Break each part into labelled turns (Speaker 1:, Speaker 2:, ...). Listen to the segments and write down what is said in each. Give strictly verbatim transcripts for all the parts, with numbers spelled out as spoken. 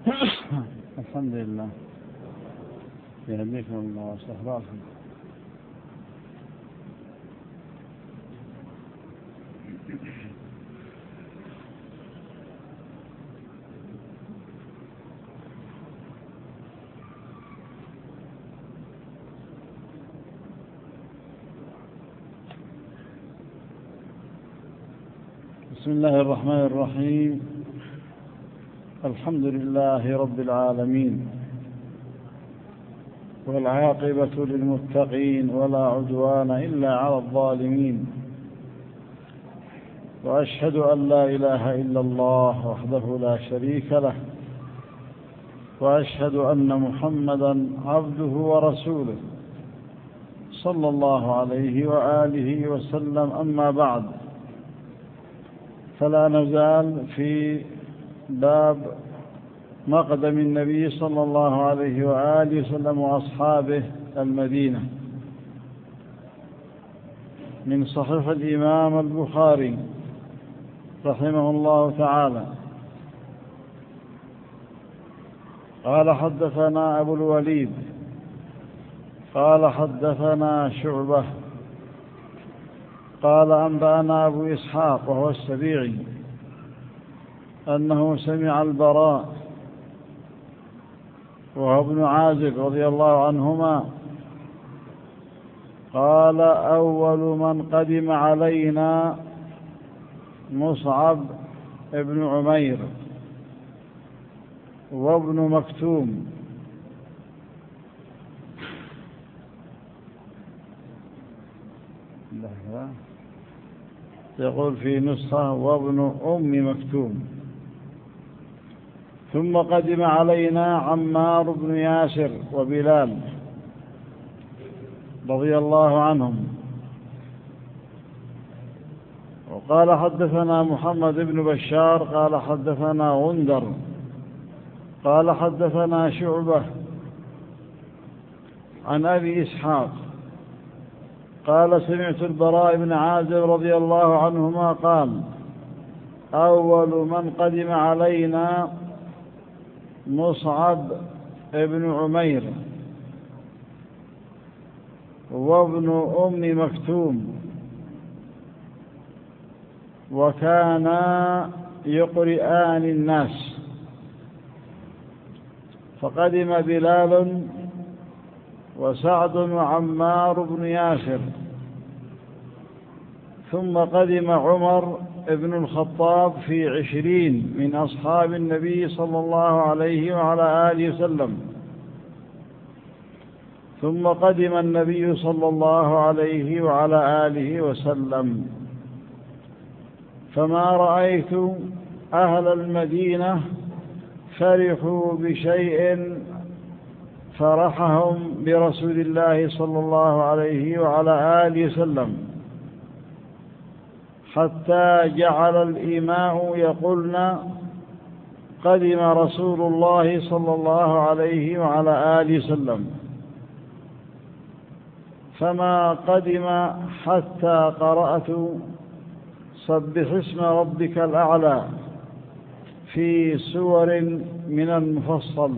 Speaker 1: الحمد لله يهديكم الله واستغفركم. بسم الله الرحمن الرحيم. الحمد لله رب العالمين، والعاقبة للمتقين، ولا عدوان إلا على الظالمين، وأشهد أن لا إله إلا الله وحده لا شريك له، وأشهد أن محمدا عبده ورسوله صلى الله عليه وآله وسلم. أما بعد، فلا نزال في باب مقدم النبي صلى الله عليه وآله وسلم وأصحابه المدينة من صحيح الإمام البخاري رحمه الله تعالى. قال: حدثنا أبو الوليد قال: حدثنا شعبة قال: أنبأنا أبو إسحاق وهو السبيعي أنه سمع البراء وهو ابن عازب رضي الله عنهما قال: أول من قدم علينا مصعب ابن عمير وابن مكتوم. يقول في نسخة وابن أم مكتوم. ثم قدم علينا عمار بن ياسر وبلال رضي الله عنهم. وقال: حدثنا محمد بن بشار قال: حدثنا غندر قال: حدثنا شعبة عن أبي إسحاق قال: سمعت البراء بن عازب رضي الله عنهما قال: أول من قدم علينا مصعب ابن عمير وابن أم مكتوم، وكانا يقرئان الناس. فقدم بلال وسعد وعمار بن ياسر، ثم قدم عمر ابن الخطاب في عشرين من أصحاب النبي صلى الله عليه وعلى آله وسلم، ثم قدم النبي صلى الله عليه وعلى آله وسلم. فما رأيت أهل المدينة فرحوا بشيء فرحهم برسول الله صلى الله عليه وعلى آله وسلم، حتى جعل الإماء يقولن: قدم رسول الله صلى الله عليه وعلى آله وسلم. فما قدم حتى قرأت: سبح اسم ربك الأعلى في سور من المفصل.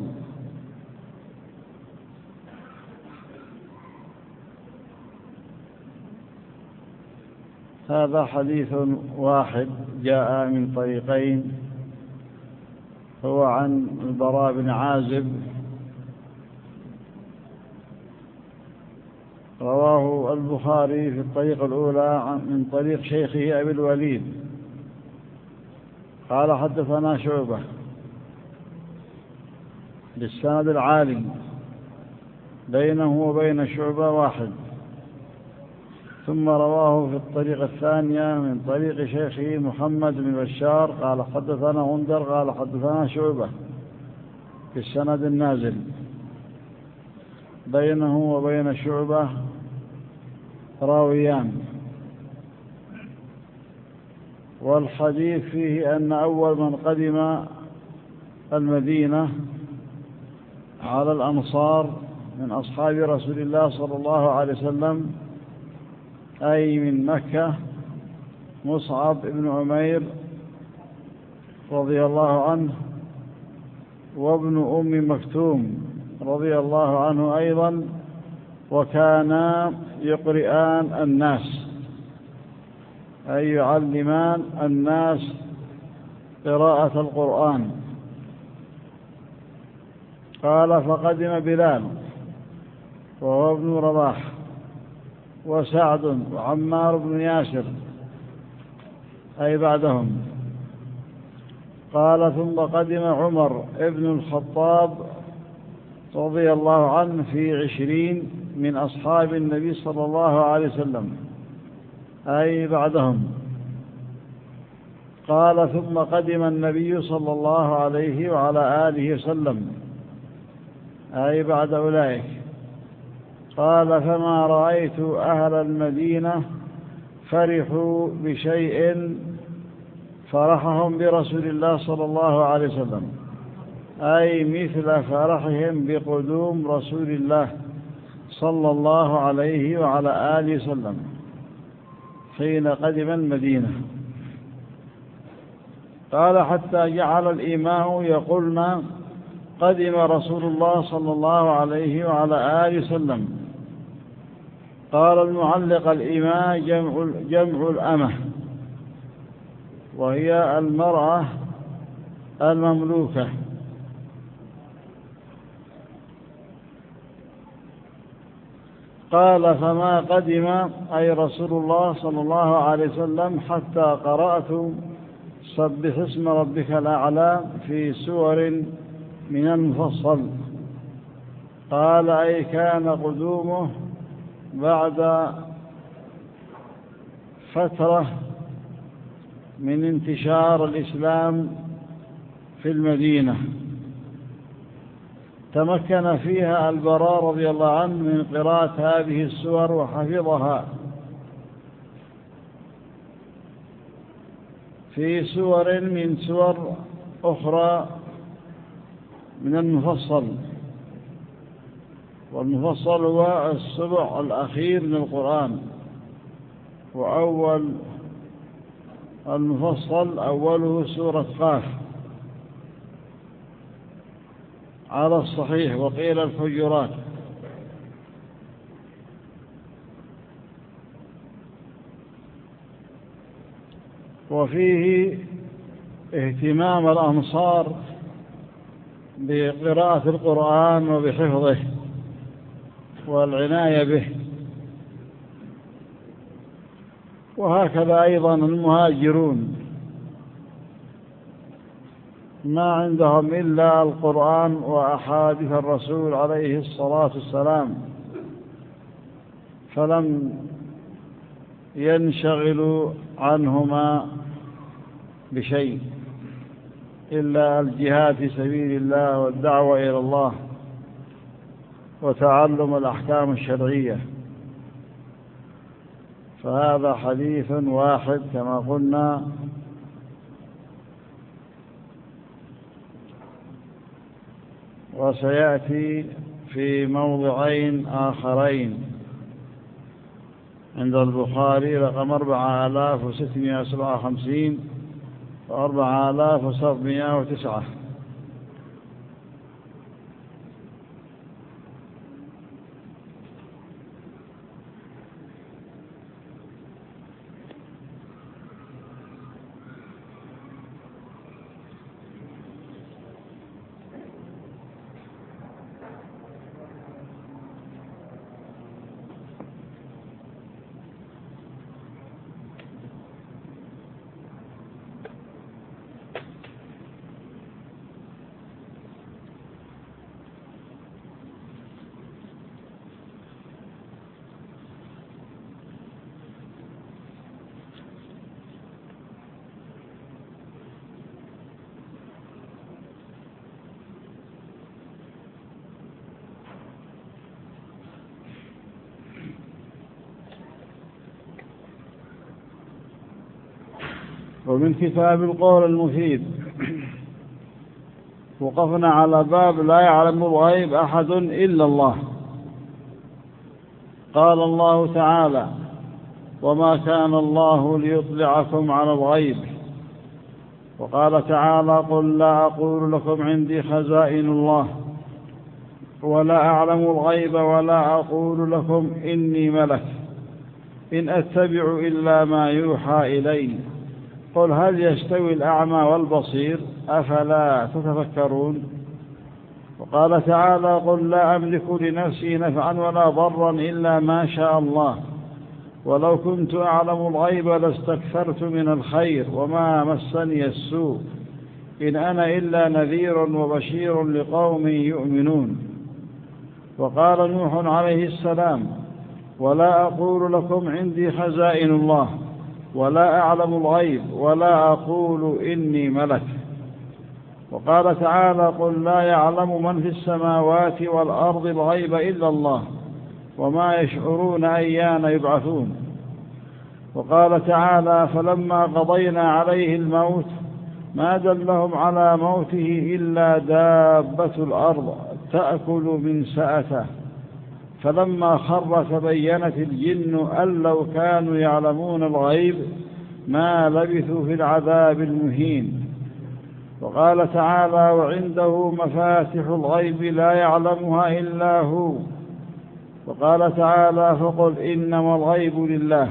Speaker 1: هذا حديث واحد جاء من طريقين، هو عن البراء بن عازب رواه البخاري في الطريقة الأولى من طريق شيخه أبي الوليد قال: حدثنا شعبة بالسند العالي، بينه وبين شعبة واحد. ثم رواه في الطريقة الثانية من طريق شيخه محمد بن بشار قال: حدثنا غندر قال: حدثنا شعبة بالسند النازل، بينه وبين شعبة راويان. والحديث فيه أن أول من قدم المدينة على الأنصار من أصحاب رسول الله صلى الله عليه وسلم، أي من مكة، مصعب بن عمير رضي الله عنه، وابن أم مكتوم رضي الله عنه أيضا، وكانا يقرئان الناس أي يعلمان الناس قراءة القرآن. قال فقدم بلال وهو ابن رباح وسعد وعمار بن ياسر أي بعدهم. قال ثم قدم عمر ابن الخطاب رضي الله عنه في عشرين من أصحاب النبي صلى الله عليه وسلم أي بعدهم. قال ثم قدم النبي صلى الله عليه وعلى آله وسلم أي بعد أولئك. قال فما رأيت أهل المدينة فرحوا بشيء فرحهم برسول الله صلى الله عليه وسلم أي مثل فرحهم بقدوم رسول الله صلى الله عليه وعلى آله وسلم حين قدم المدينة. قال حتى جعل الإمام يقولنا قدم رسول الله صلى الله عليه وعلى آله وسلم. قال المعلق الإماء جمع, جمع الأمة وهي المرأة المملوكة. قال فما قدم أي رسول الله صلى الله عليه وسلم حتى قرأت سبح اسم ربك الأعلى في سور من المفصل. قال أي كان قدومه بعد فترة من انتشار الإسلام في المدينة تمكن فيها البراء رضي الله عنه من قراءة هذه السور وحفظها في سور من سور أخرى من المفصل. والمفصل هو السبع الأخير من القرآن، وأول المفصل أوله سورة قاف على الصحيح، وقيل الحجرات. وفيه اهتمام الأنصار بقراءة القرآن وبحفظه والعناية به، وهكذا أيضا المهاجرون ما عندهم إلا القرآن وأحاديث الرسول عليه الصلاة والسلام، فلم ينشغلوا عنهما بشيء إلا الجهاد في سبيل الله والدعوة إلى الله وتعلم الأحكام الشرعية. فهذا حديث واحد كما قلنا، وسيأتي في موضعين آخرين عند البخاري رقم أربعة آلاف وستمائة وسبعة وخمسين وأربعة آلاف وسبعمائة وتسعة. ومن كتاب القول المفيد وقفنا على باب لا يعلم الغيب أحد إلا الله. قال الله تعالى وما كان الله ليطلعكم على الغيب وقال تعالى: قل لا أقول لكم عندي خزائن الله ولا أعلم الغيب ولا أقول لكم إني ملك إن أتبع إلا ما يوحى إلي قل هل يستوي الأعمى والبصير أفلا تتفكرون. وقال تعالى: قل لا أملك لنفسي نفعا ولا ضرا إلا ما شاء الله ولو كنت أعلم الغيب لاستكثرت من الخير وما مسني السوء إن أنا إلا نذير وبشير لقوم يؤمنون. وقال نوح عليه السلام: ولا أقول لكم عندي خزائن الله ولا أعلم الغيب ولا أقول إني ملك. وقال تعالى: قل لا يعلم من في السماوات والأرض الغيب إلا الله وما يشعرون أيان يبعثون. وقال تعالى: فلما قضينا عليه الموت ما دلهم على موته إلا دابة الأرض تأكل من سأته فلما خر تبينت الجن أن لو كانوا يعلمون الغيب ما لبثوا في العذاب المهين. وقال تعالى: وعنده مفاتح الغيب لا يعلمها إلا هو. وقال تعالى: فقل إنما الغيب لله.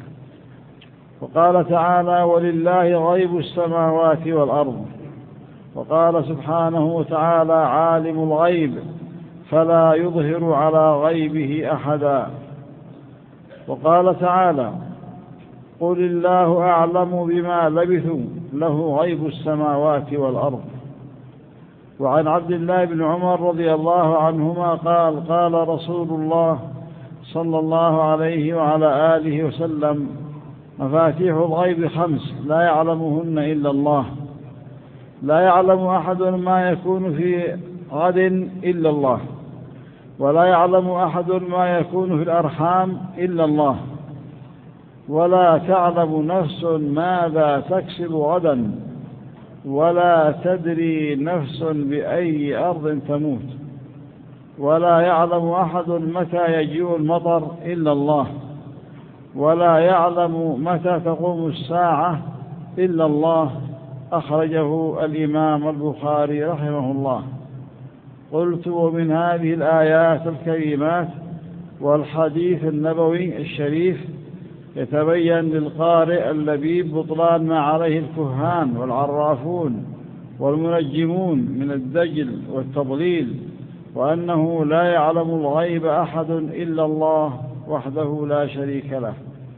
Speaker 1: وقال تعالى: ولله غيب السماوات والأرض. وقال سبحانه وتعالى: عالم الغيب فلا يظهر على غيبه أحدا. وقال تعالى: قل الله أعلم بما لبثوا له غيب السماوات والأرض. وعن عبد الله بن عمر رضي الله عنهما قال: قال رسول الله صلى الله عليه وعلى آله وسلم: مفاتيح الغيب خمس لا يعلمهن إلا الله. لا يعلم أحد ما يكون في غد إلا الله ولا يعلم أحد ما يكون في الأرحام إلا الله ولا تعلم نفس ماذا تكسب غدا ولا تدري نفس بأي أرض تموت ولا يعلم أحد متى يجيء المطر إلا الله ولا يعلم متى تقوم الساعة إلا الله. أخرجه الإمام البخاري رحمه الله. قلت: ومن هذه الآيات الكريمات والحديث النبوي الشريف يتبين للقارئ اللبيب بطلان ما عليه الكهان والعرافون والمنجمون من الدجل والتضليل وأنه لا يعلم الغيب أحد إلا الله وحده لا شريك له.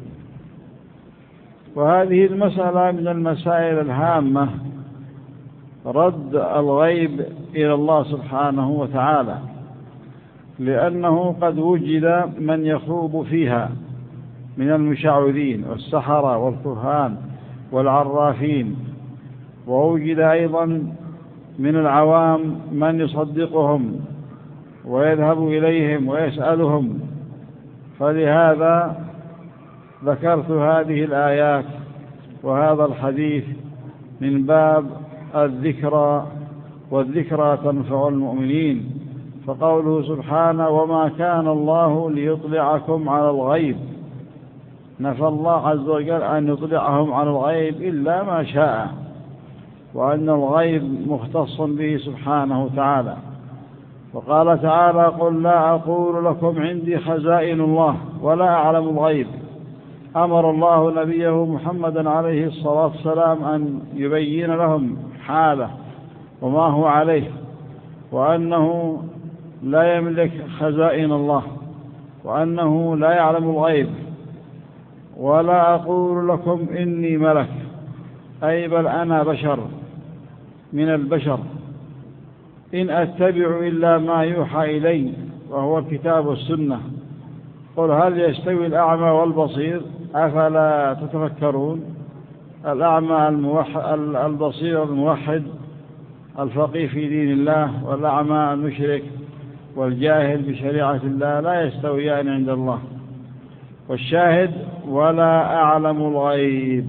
Speaker 1: وهذه المسألة من المسائل الهامة، رد الغيب إلى الله سبحانه وتعالى، لأنه قد وجد من يخوض فيها من المشعوذين والسحرة والكهان والعرافين، ووجد أيضا من العوام من يصدقهم ويذهب إليهم ويسألهم. فلهذا ذكرت هذه الآيات وهذا الحديث من باب الذكرى، والذكرى تنفع المؤمنين. فقوله سبحانه: وما كان الله ليطلعكم على الغيب، نفى الله عز وجل أن يطلعهم على الغيب إلا ما شاء، وأن الغيب مختص به سبحانه وتعالى. وقال تعالى: قل لا أقول لكم عندي خزائن الله ولا أعلم الغيب. أمر الله نبيه محمدا عليه الصلاة والسلام أن يبين لهم حاله وما هو عليه، وأنه لا يملك خزائن الله، وأنه لا يعلم الغيب. ولا أقول لكم إني ملك، أي بل أنا بشر من البشر، إن أتبع إلا ما يوحى إلي وهو الكتاب والسنة. قل هل يستوي الأعمى والبصير أفلا تتفكرون. الأعمى الموحد، البصير الموحد الفقيه في دين الله، والأعمى المشرك والجاهل بشريعة الله لا يستويان عند الله. والشاهد: ولا أعلم الغيب،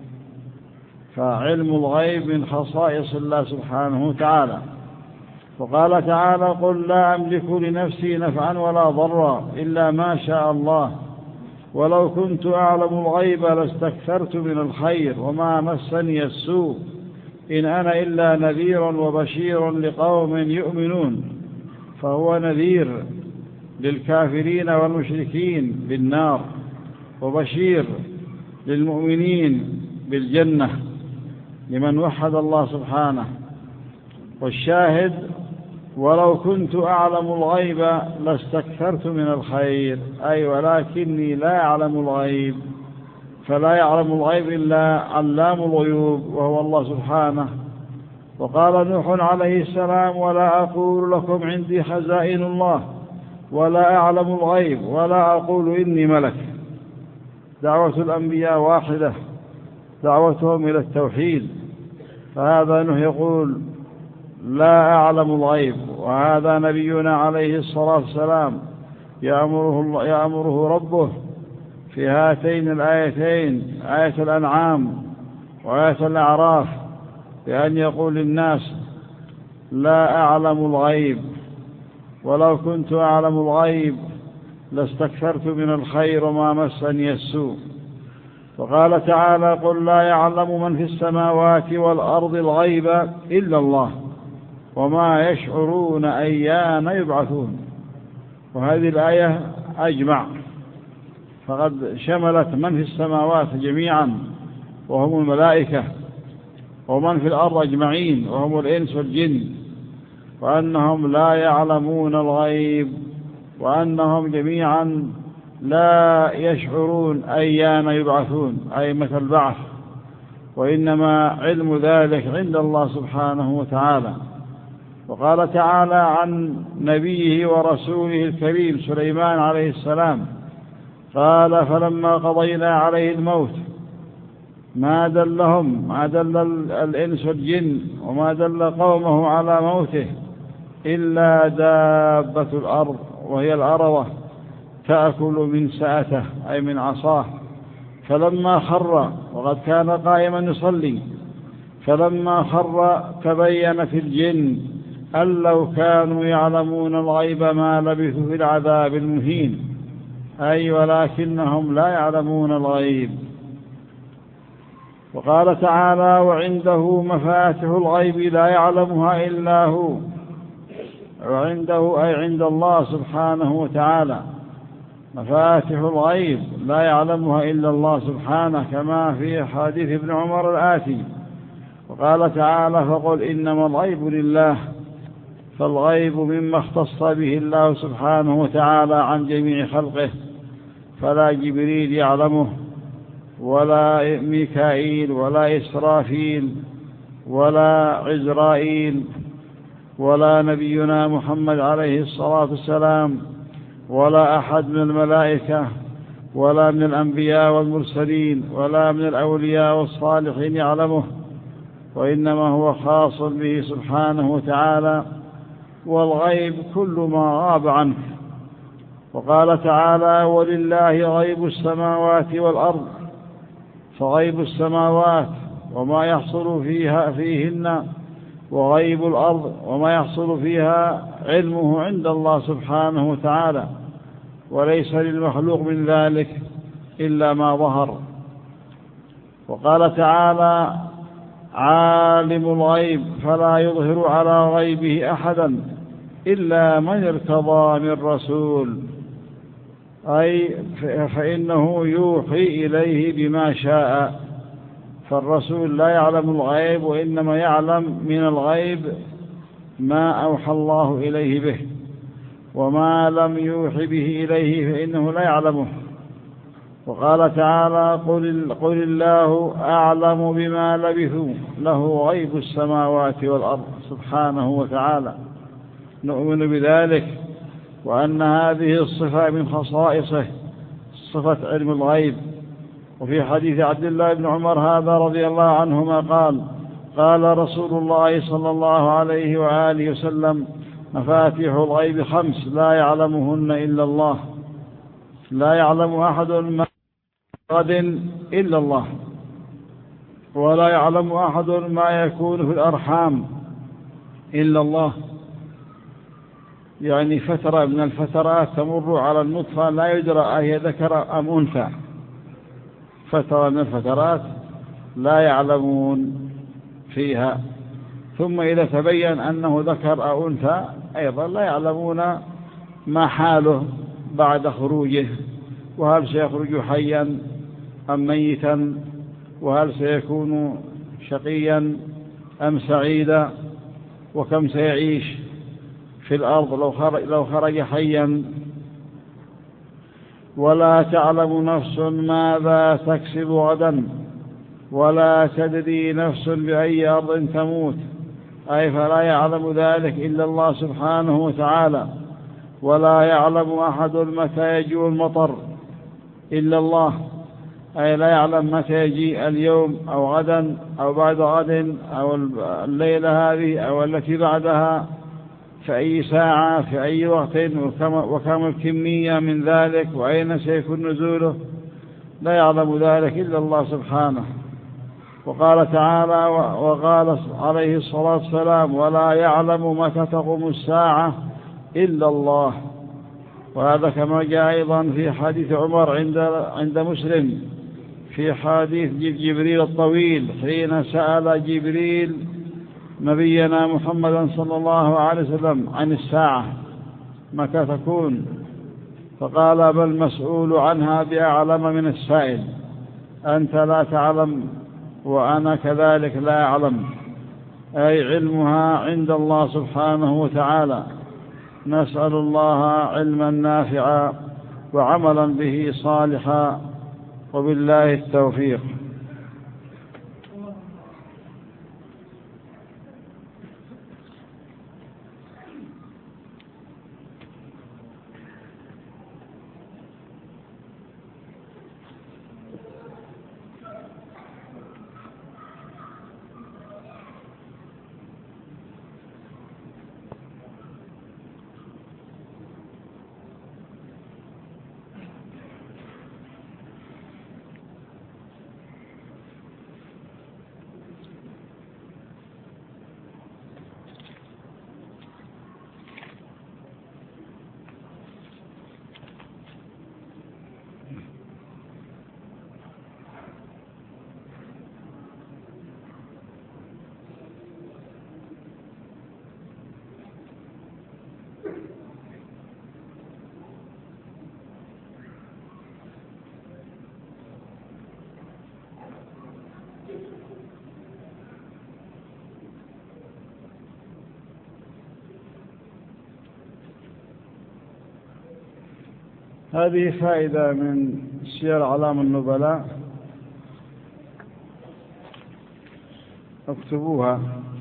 Speaker 1: فعلم الغيب من خصائص الله سبحانه وتعالى. وقال تعالى: قل لا أملك لنفسي نفعا ولا ضرا إلا ما شاء الله ولو كنت أعلم الغيب لاستكثرت من الخير وما مسني السوء إن أنا إلا نذير وبشير لقوم يؤمنون، فهو نذير للكافرين والمشركين بالنار، وبشير للمؤمنين بالجنة لمن وحد الله سبحانه. والشاهد: ولو كنت أعلم الغيب لاستكثرت من الخير، أي ولكني لا أعلم الغيب، فلا يعلم الغيب إلا علام الغيوب وهو الله سبحانه. وقال نوح عليه السلام: ولا أقول لكم عندي خزائن الله ولا أعلم الغيب ولا أقول إني ملك. دعوة الأنبياء واحدة، دعوتهم إلى التوحيد، فهذا نوح يقول لا أعلم الغيب، وهذا نبينا عليه الصلاة والسلام يأمره, يأمره ربه في هاتين الآيتين، آية الأنعام وآية الأعراف، بأن يقول للناس لا أعلم الغيب، ولو كنت أعلم الغيب لاستكثرت من الخير وما مسني السوء. وقال تعالى: قل لا يعلم من في السماوات والأرض الغيب إلا الله وما يشعرون أيان يبعثون. وهذه الآية أجمع، فقد شملت من في السماوات جميعا وهم الملائكة، ومن في الأرض أجمعين وهم الإنس والجن، وأنهم لا يعلمون الغيب، وأنهم جميعا لا يشعرون أيان يبعثون، أي متى البعث، وإنما علم ذلك عند الله سبحانه وتعالى. وقال تعالى عن نبيه ورسوله الكريم سليمان عليه السلام: قال: فلما قضينا عليه الموت ما دلهم ما دل الإنس والجن وما دل قومه على موته إلا دابة الأرض وهي الأروة تأكل من سأته، أي من عصاه. فلما خر، وقد كان قائما يصلي، فلما خر تبينت الجن أن لو كانوا يعلمون الغيب ما لبثوا في العذاب المهين، أي ولكنهم لا يعلمون الغيب. وقال تعالى: وعنده مفاتح الغيب لا يعلمها إلا هو. وعنده أي عند الله سبحانه وتعالى مفاتح الغيب لا يعلمها إلا الله سبحانه، كما في حديث ابن عمر الآتي. وقال تعالى: فقل إنما الغيب لله. فالغيب مما اختص به الله سبحانه وتعالى عن جميع خلقه، فلا جبريل يعلمه ولا ميكائيل ولا إسرافيل ولا عزرائيل ولا نبينا محمد عليه الصلاة والسلام ولا أحد من الملائكة ولا من الأنبياء والمرسلين ولا من الأولياء والصالحين يعلمه، وإنما هو خاص به سبحانه وتعالى، والغيب كل ما غاب عنه. وقال تعالى: ولله غيب السماوات والأرض. فغيب السماوات وما يحصل فيها فيهن، وغيب الأرض وما يحصل فيها، علمه عند الله سبحانه وتعالى، وليس للمخلوق من ذلك إلا ما ظهر. وقال تعالى: عالم الغيب فلا يظهر على غيبه أحدا إلا من ارتضى من رسول، أي فإنه يوحي إليه بما شاء. فالرسول لا يعلم الغيب، وإنما يعلم من الغيب ما أوحى الله إليه به، وما لم يوحي به إليه فإنه لا يعلمه. وقال تعالى: قل, قل الله أعلم بما لبثوا له غيب السماوات والأرض سبحانه وتعالى. نؤمن بذلك، وأن هذه الصفة من خصائصه، صفة علم الغيب. وفي حديث عبد الله بن عمر هذا رضي الله عنهما قال: قال رسول الله صلى الله عليه وآله وسلم: مفاتيح الغيب خمس لا يعلمهن إلا الله، لا يعلم أحد ما غد إلا الله، ولا يعلم أحد ما يكون في الأرحام إلا الله. يعني فترة من الفترات تمر على النطفة لا يدرى أهي ذكر أم أنثى، فترة من الفترات لا يعلمون فيها. ثم إذا تبين أنه ذكر أو أنثى أيضا لا يعلمون ما حاله بعد خروجه، وهل سيخرج حيا أم ميتا، وهل سيكون شقيا أم سعيدا، وكم سيعيش في الأرض لو خرج, لو خرج حيا. ولا تعلم نفس ماذا تكسب غدا ولا تدري نفس بأي أرض تموت، أي فلا يعلم ذلك إلا الله سبحانه وتعالى. ولا يعلم أحد متى يجيء المطر إلا الله، أي لا يعلم متى يجيء اليوم أو غدا أو بعد غد أو الليلة هذه أو التي بعدها، في أي ساعة في أي وقت، وكم الكمية من ذلك، وأين سيكون نزوله، لا يعلم ذلك إلا الله سبحانه. وقال تعالى وقال عليه الصلاة والسلام ولا يعلم متى تقوم الساعة إلا الله. وهذا كما جاء أيضا في حديث عمر عند عند مسلم في حديث جبريل الطويل حين سأل جبريل نبينا محمدا صلى الله عليه وسلم عن الساعة متى تكون، فقال بل مسؤول عنها بأعلم من السائل، أنت لا تعلم وأنا كذلك لا أعلم، أي علمها عند الله سبحانه وتعالى. نسأل الله علما نافعا وعملا به صالحا، وبالله التوفيق. هذه فائدة من سير أعلام النبلاء، اكتبوها.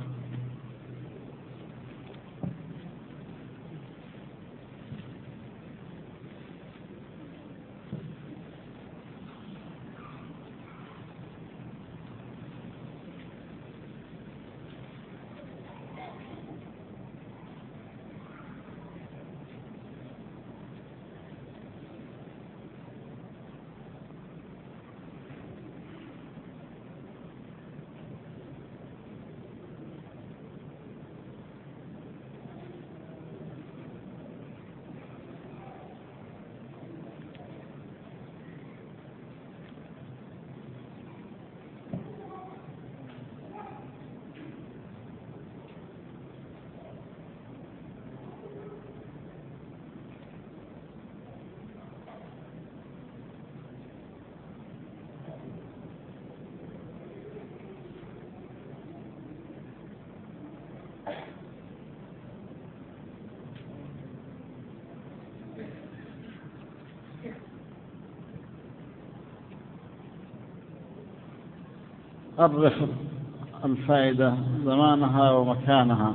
Speaker 1: عرف الفائدة زمانها ومكانها.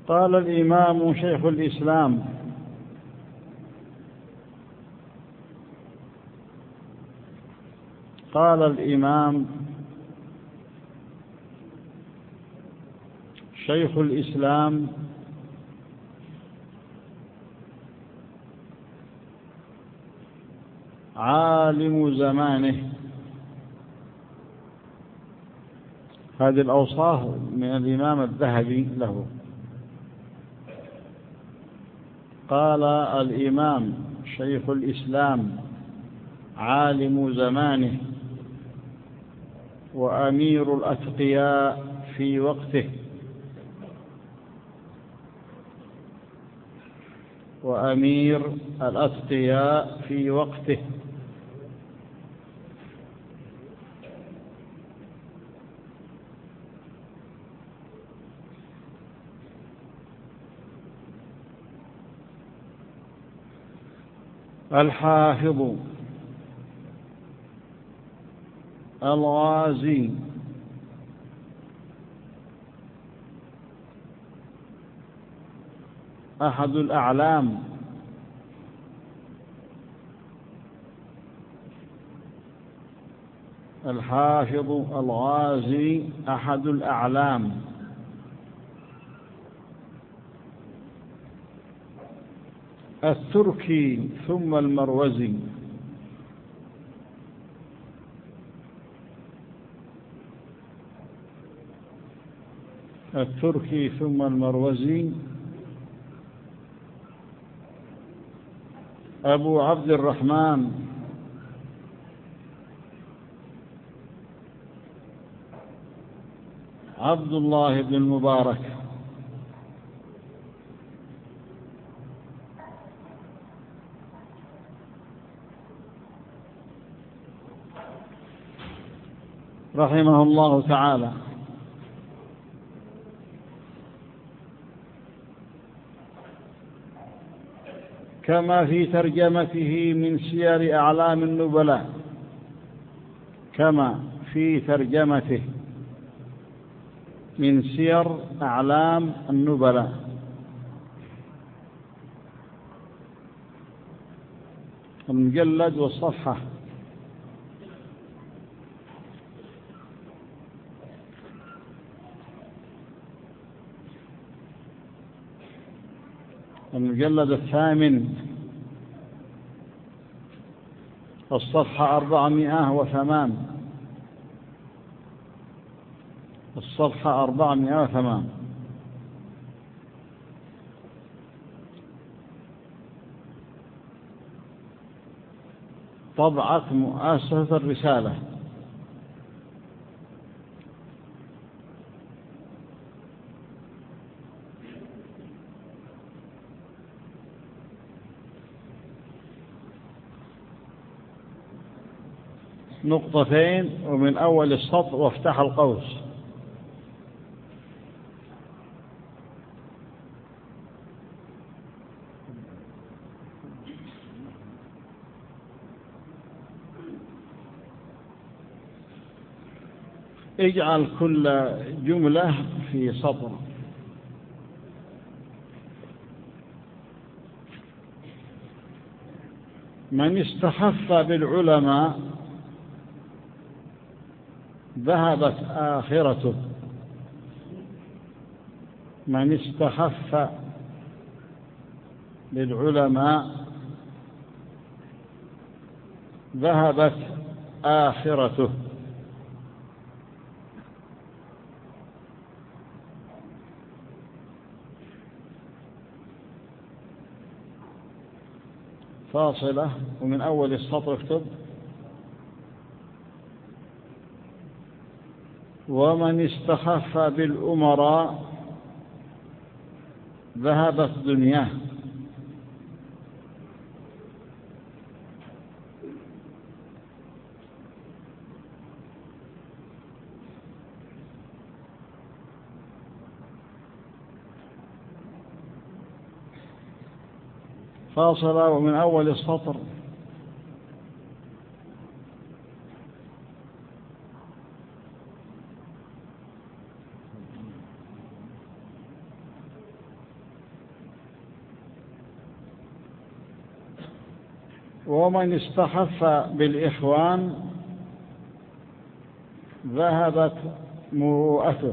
Speaker 1: قال الإمام شيخ الإسلام قال الإمام شيخ الإسلام عالم زمانه. هذه الأوصاف من الإمام الذهبي له. قال الإمام شيخ الإسلام عالم زمانه وأمير الأتقياء في وقته وأمير الأتقياء في وقته الحافظ الغازي أحد الأعلام الحافظ الغازي أحد الأعلام التركي ثم المروزي التركي ثم المروزي أبو عبد الرحمن عبد الله بن المبارك رحمه الله تعالى. كما في ترجمته من سير أعلام النبلاء كما في ترجمته من سير أعلام النبلاء المجلد والصفحة المجلد الثامن الصفحة أربعمائة وثمان الصفحة أربعمائة وثمان طبعة مؤسسة الرسالة. نقطتين ومن أول السطر وافتح القوس. اجعل كل جملة في سطر. من استخف بالعلماء ذهبت آخرته. من استخف بالعلماء ذهبت آخرته. فاصلة ومن أول السطر اكتب ومن استخف بالأمراء ذهبت دنياه. فاصلة ومن أول السطر ومن استخف بالإخوان ذهبت مروءته.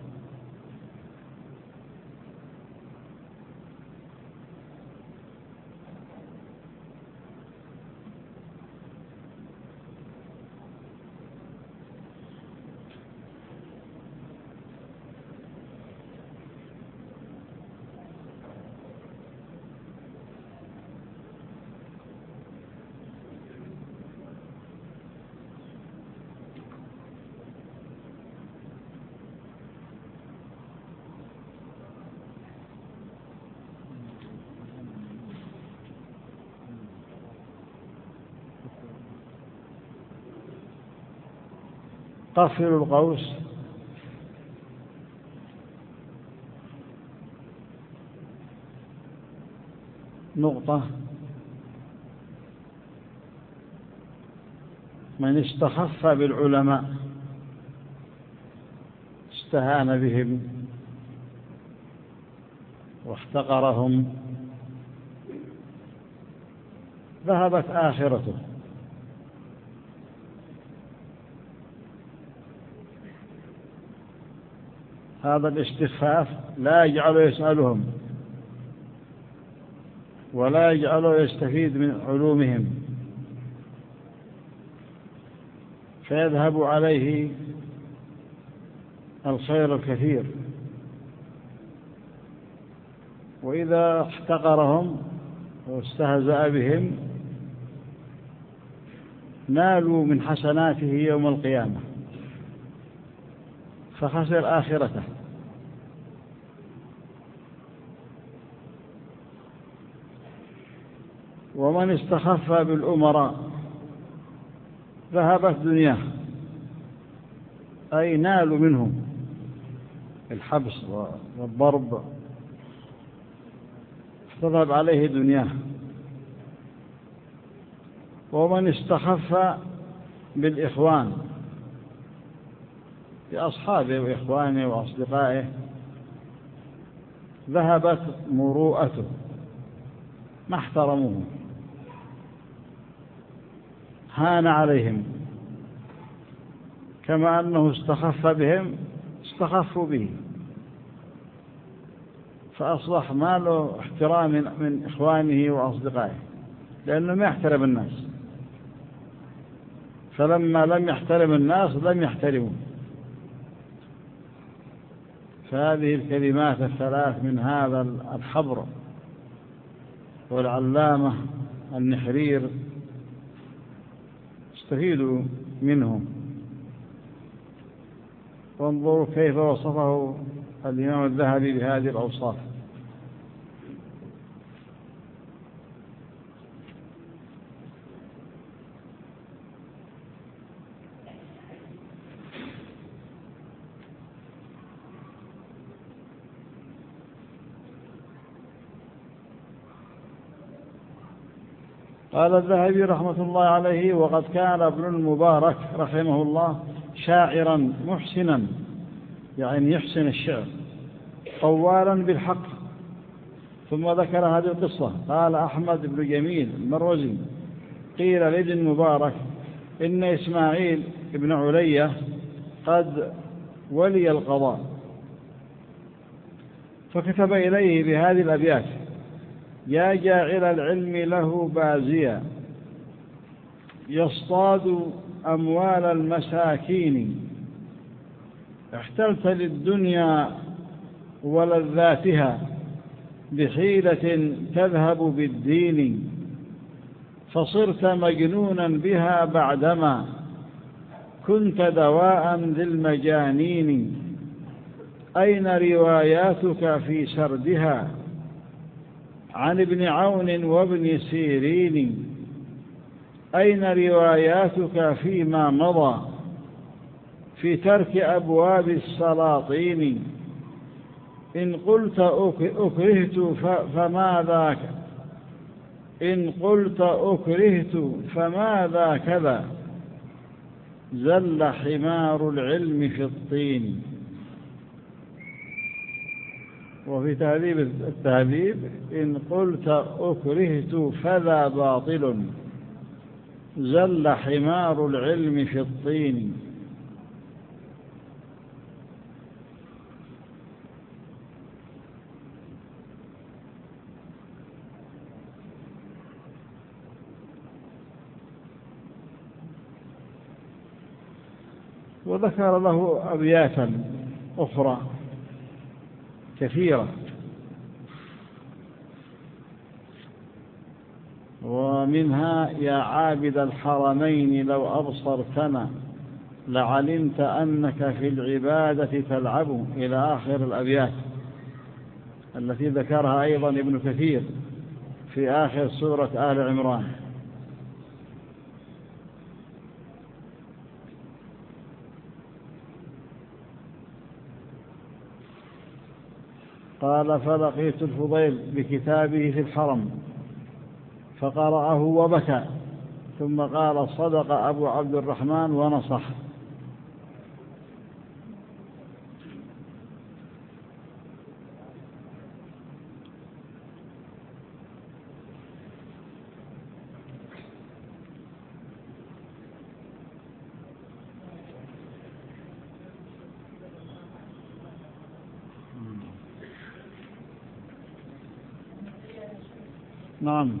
Speaker 1: قفل القوس نقطة. من استخف بالعلماء استهان بهم واحتقرهم ذهبت آخرته. هذا الاستخفاف لا يجعله يسألهم ولا يجعله يستفيد من علومهم، فيذهب عليه الخير الكثير. وإذا احتقرهم واستهزأ بهم نالوا من حسناته يوم القيامة فخسر آخرته. ومن استخف بالأمراء ذهبت دنياه، أي نالوا منهم الحبس والضرب تذهب عليه دنياه. ومن استخف بالإخوان بأصحابه وإخوانه وأصدقائه ذهبت مروءته، ما احترموه، هان عليهم، كما أنه استخف بهم استخفوا به، فأصبح ما له احترام من إخوانه وأصدقائه لأنه ما يحترم الناس، فلما لم يحترم الناس لم يحترموا. فهذه الكلمات الثلاث من هذا الحبر والعلامة النحرير استفيدوا منهم. وانظروا كيف وصفه الإمام الذهبي بهذه الأوصاف. قال الذهبي رحمة الله عليه: وقد كان ابن المبارك رحمه الله شاعرا محسنا، يعني يحسن الشعر، قوالا بالحق. ثم ذكر هذه القصة. قال أحمد بن جميل المروزي: قيل لابن المبارك إن إسماعيل بن علية قد ولي القضاء، فكتب إليه بهذه الأبيات: يا جاعل العلم له بازيا، يصطاد أموال المساكين، احتلت للدنيا ولذاتها بحيلة تذهب بالدين، فصرت مجنونا بها بعدما كنت دواء للمجانين. أين رواياتك في سردها عن ابن عون وابن سيرين؟ أين رواياتك فيما مضى في ترك أبواب السلاطين؟ إن قلت أكرهت فماذا إن قلت أكرهت فماذا كذا، زل حمار العلم في الطين. وفي تهذيب التهذيب: إن قلت أكرهت فذا باطل زل حمار العلم في الطين. وذكر له أبياتا أخرى كثيرة، ومنها: يا عابد الحرمين لو أبصرتنا لعلمت أنك في العبادة تلعب، إلى آخر الأبيات التي ذكرها أيضا ابن كثير في آخر سورة آل عمران. قال: فلقيت الفضيل بكتابه في الحرم فقرأه وبكى، ثم قال: صدق أبو عبد الرحمن ونصح. نعم.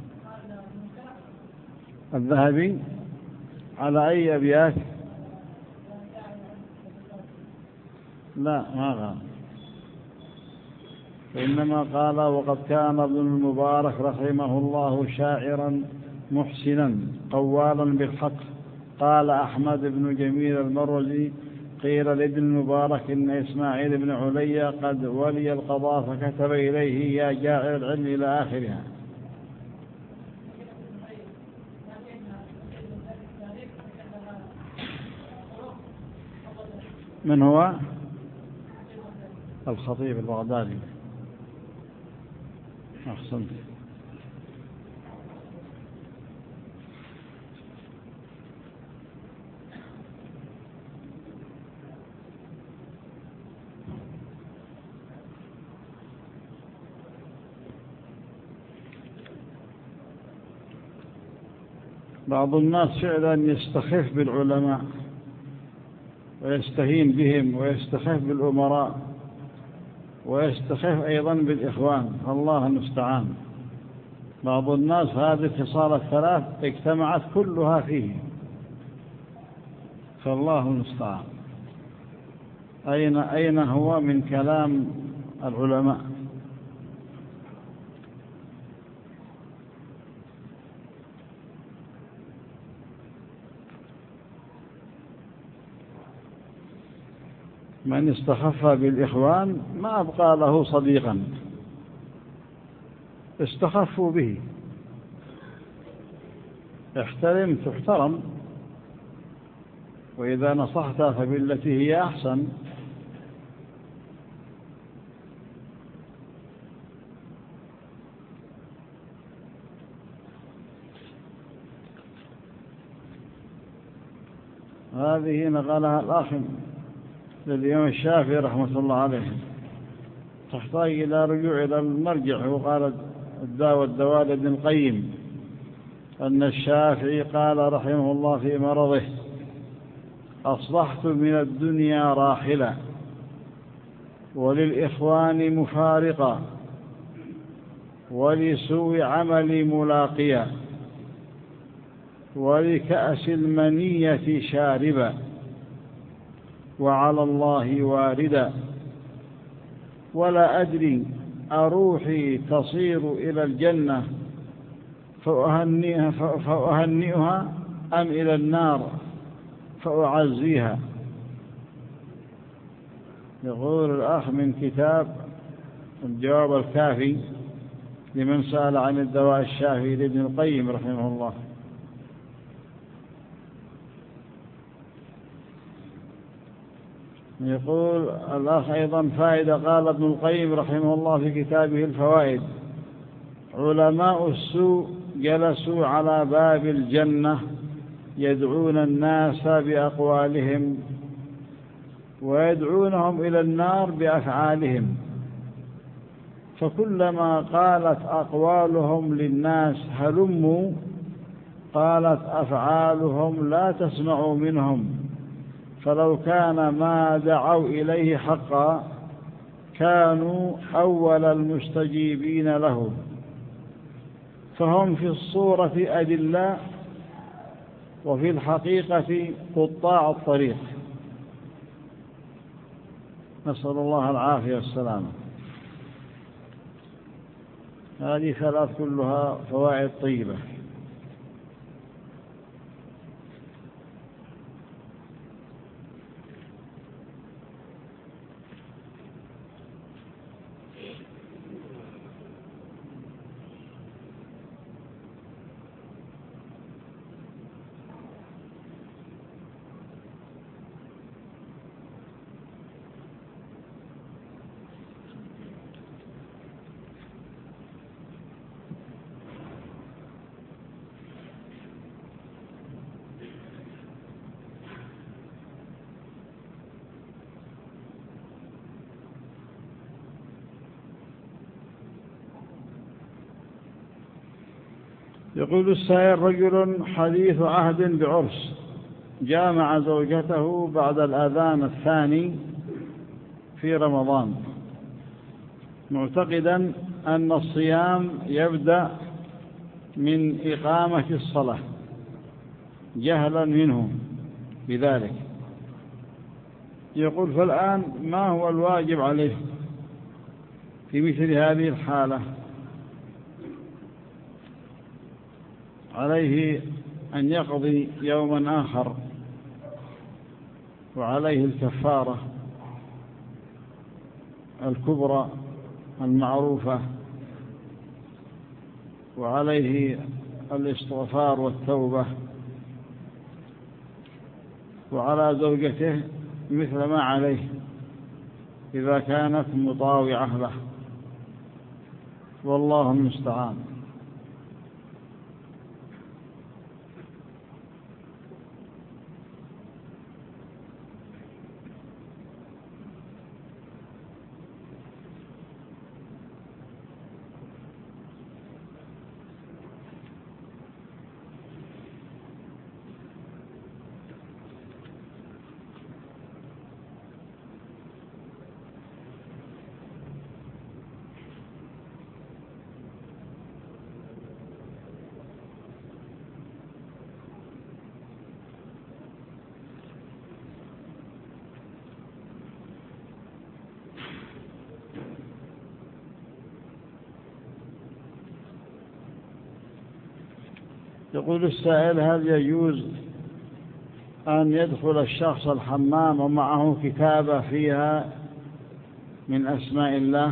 Speaker 1: الذهبي على أي أبيات؟ لا، ما قال، فإنما قال: وقد كان ابن المبارك رحمه الله شاعرا محسنا قوالا بالحق. قال أحمد بن جميل المروزي: قيل لابن المبارك إن إسماعيل بن علي قد ولي القضاء فكتب إليه: يا جاعل العلم، إلى آخرها. من هو؟ الخطيب البغدادي. أحسنت. بعض الناس فعلا يستخف بالعلماء ويستهين بهم ويستخف بالأمراء ويستخف أيضا بالإخوان، الله المستعان. بعض الناس هذه الخصال الثلاث اجتمعت كلها فيه، فالله المستعان. أين أين هو من كلام العلماء؟ من استخف بالإخوان ما أبقى له صديقا، استخفوا به. احترم تحترم، وإذا نصحت فبالتي هي أحسن. هذه نقلها الأخ للإمام الشافعي رحمة الله عليه، تحتاج إلى رجوع إلى المرجع. وقال الداء والدواء لابن القيم أن الشافعي قال رحمه الله في مرضه: أصبحت من الدنيا راحلا وللإخوان مفارقا ولسوء عملي ملاقيا ولكأس المنية شاربا وعلى الله واردا، ولا أدري أروحي تصير إلى الجنة فأهنئها, فأهنئها أم إلى النار فأعزيها. يقول الأخ من كتاب الجواب الكافي لمن سأل عن الدواء الشافي لابن القيم رحمه الله. يقول الأخ أيضا فائدة: قال ابن القيم رحمه الله في كتابه الفوائد: علماء السوء جلسوا على باب الجنة يدعون الناس بأقوالهم ويدعونهم إلى النار بأفعالهم، فكلما قالت أقوالهم للناس هلموا قالت أفعالهم لا تسمع منهم، فلو كان ما دعوا إليه حقا كانوا أول المستجيبين له، فهم في الصورة أدلة وفي الحقيقة قطاع الطريق. نسأل الله العافية والسلامة. هذه ثلاث كلها فوائد طيبة. يقول السائل: رجل حديث عهد بعرس جامع زوجته بعد الأذان الثاني في رمضان، معتقدا أن الصيام يبدأ من إقامة الصلاة، جهلا منه بذلك. يقول: فالآن ما هو الواجب عليه في مثل هذه الحالة؟ عليه أن يقضي يوما آخر، وعليه الكفارة الكبرى المعروفة، وعليه الاستغفار والتوبة، وعلى زوجته مثل ما عليه إذا كانت مطاوعة له، والله المستعان. يقول السائل: هل يجوز أن يدخل الشخص الحمام ومعه كتابة فيها من أسماء الله؟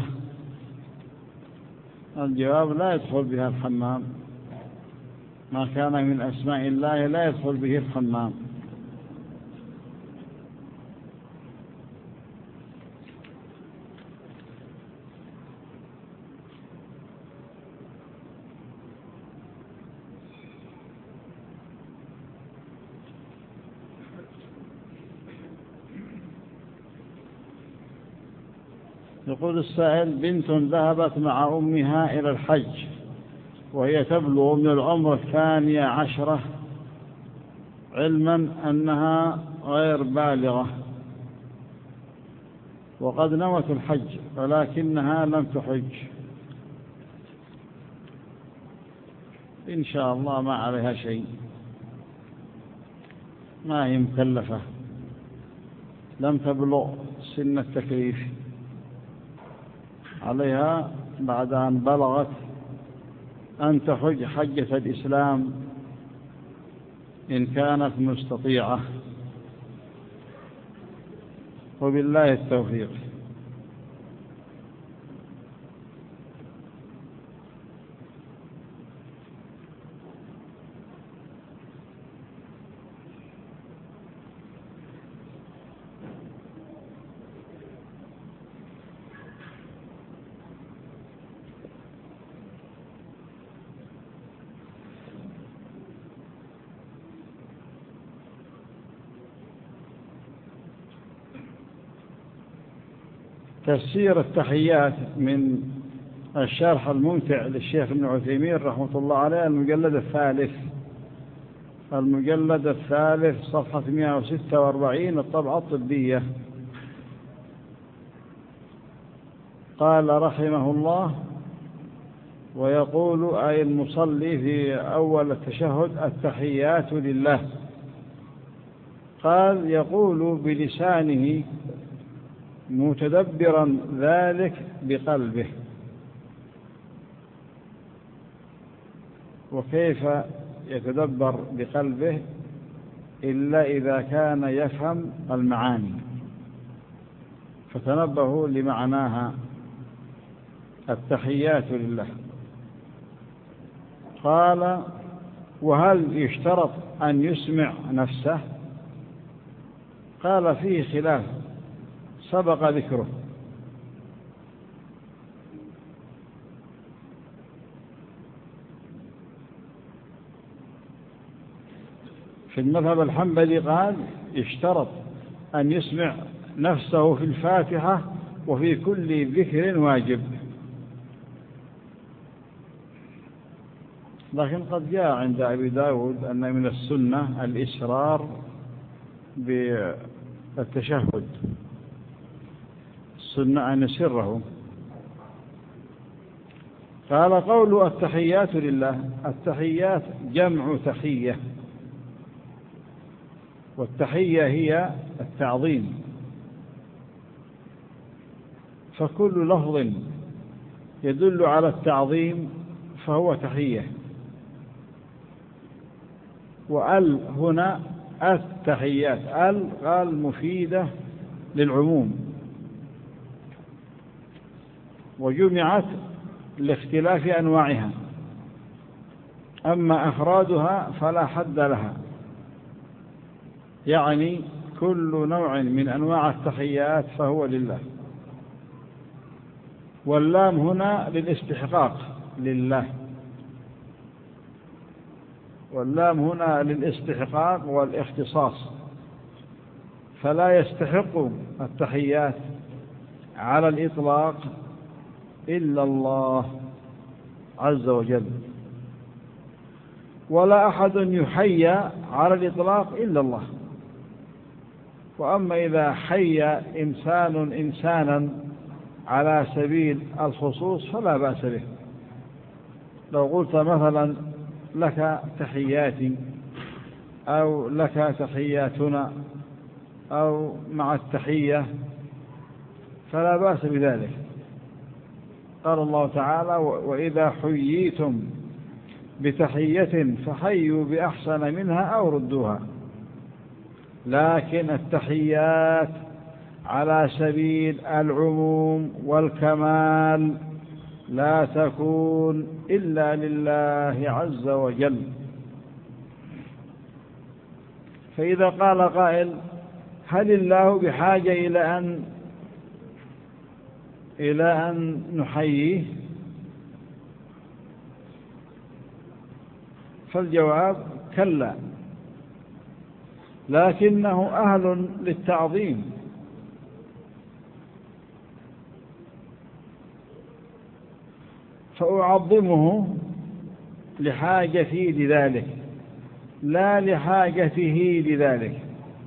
Speaker 1: الجواب: لا يدخل بها الحمام، ما كان من أسماء الله لا يدخل به الحمام. يقول السائل: بنت ذهبت مع أمها إلى الحج وهي تبلغ من العمر الثانية عشرة، علما أنها غير بالغة، وقد نوت الحج ولكنها لم تحج. إن شاء الله ما عليها شيء، ما هي مكلفة، لم تبلغ سن التكليف. عليها بعد أن بلغت أن تحج حجة الإسلام إن كانت مستطيعة، وبالله التوفيق. تفسير التحيات من الشرح الممتع للشيخ ابن عثيمين رحمة الله عليه، المجلد الثالث المجلد الثالث صفحة مئة وستة وأربعين الطبعة الطبية. قال رحمه الله: ويقول أي المصلي في أول التشهد: التحيات لله. قال: يقول بلسانه متدبرا ذلك بقلبه. وكيف يتدبر بقلبه إلا إذا كان يفهم المعاني؟ فتنبهوا لمعناها: التحيات لله. قال: وهل يشترط أن يسمع نفسه؟ قال: فيه خلاف سبق ذكره. في المذهب الحنبلي قال: يشترط أن يسمع نفسه في الفاتحة وفي كل ذكر واجب. لكن قد جاء عند أبي داود أن من السنة الإسرار بالتشهد، السنة أن يسره. قال: قول التحيات لله: التحيات جمع تحية، والتحية هي التعظيم، فكل لفظ يدل على التعظيم فهو تحية. وأل هنا التحيات، أل قال مفيدة للعموم، وجمعت لاختلاف أنواعها، أما أفرادها فلا حد لها، يعني كل نوع من أنواع التحيات فهو لله. واللام هنا للاستحقاق لله، واللام هنا للاستحقاق والاختصاص، فلا يستحق التحيات على الإطلاق إلا الله عز وجل، ولا أحد يحيى على الإطلاق إلا الله. وأما إذا حي إنسان إنسانا على سبيل الخصوص فلا بأس به. لو قلت مثلا: لك تحياتي، أو لك تحياتنا، أو مع التحية، فلا بأس بذلك. قال الله تعالى: وإذا حييتم بتحية فحيوا بأحسن منها أو ردوها. لكن التحيات على سبيل العموم والكمال لا تكون إلا لله عز وجل. فإذا قال قائل: هل الله بحاجة إلى أن إلى أن نحييه؟ فالجواب: كلا، لكنه أهل للتعظيم، فأعظمه لحاجتي لذلك لا لحاجته لذلك.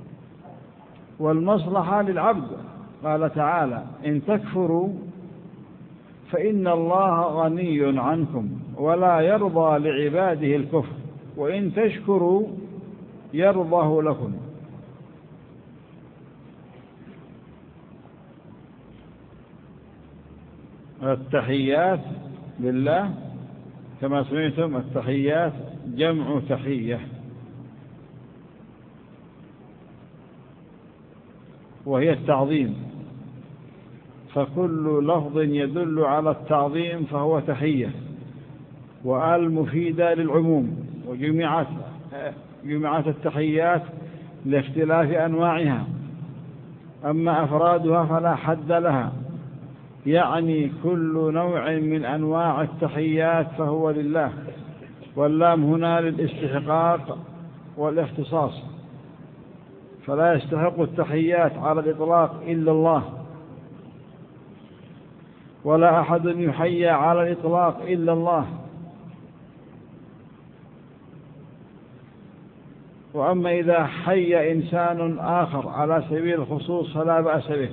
Speaker 1: والمصلحة للعبد. قال تعالى: إن تكفروا فإن الله غني عنكم ولا يرضى لعباده الكفر وإن تشكروا يرضه لكم. التحيات لله كما سمعتم، التحيات جمع تحية، وهي التعظيم، فكل لفظ يدل على التعظيم فهو تحية. وآل مفيدة للعموم، وجمعت جمعت التحيات لاختلاف أنواعها، أما أفرادها فلا حد لها، يعني كل نوع من أنواع التحيات فهو لله. واللام هنا للاستحقاق والاختصاص، فلا يستحق التحيات على الإطلاق إلا الله، ولا أحد يحيى على الإطلاق إلا الله. وأما إذا حي إنسان آخر على سبيل الخصوص فلا بأس به.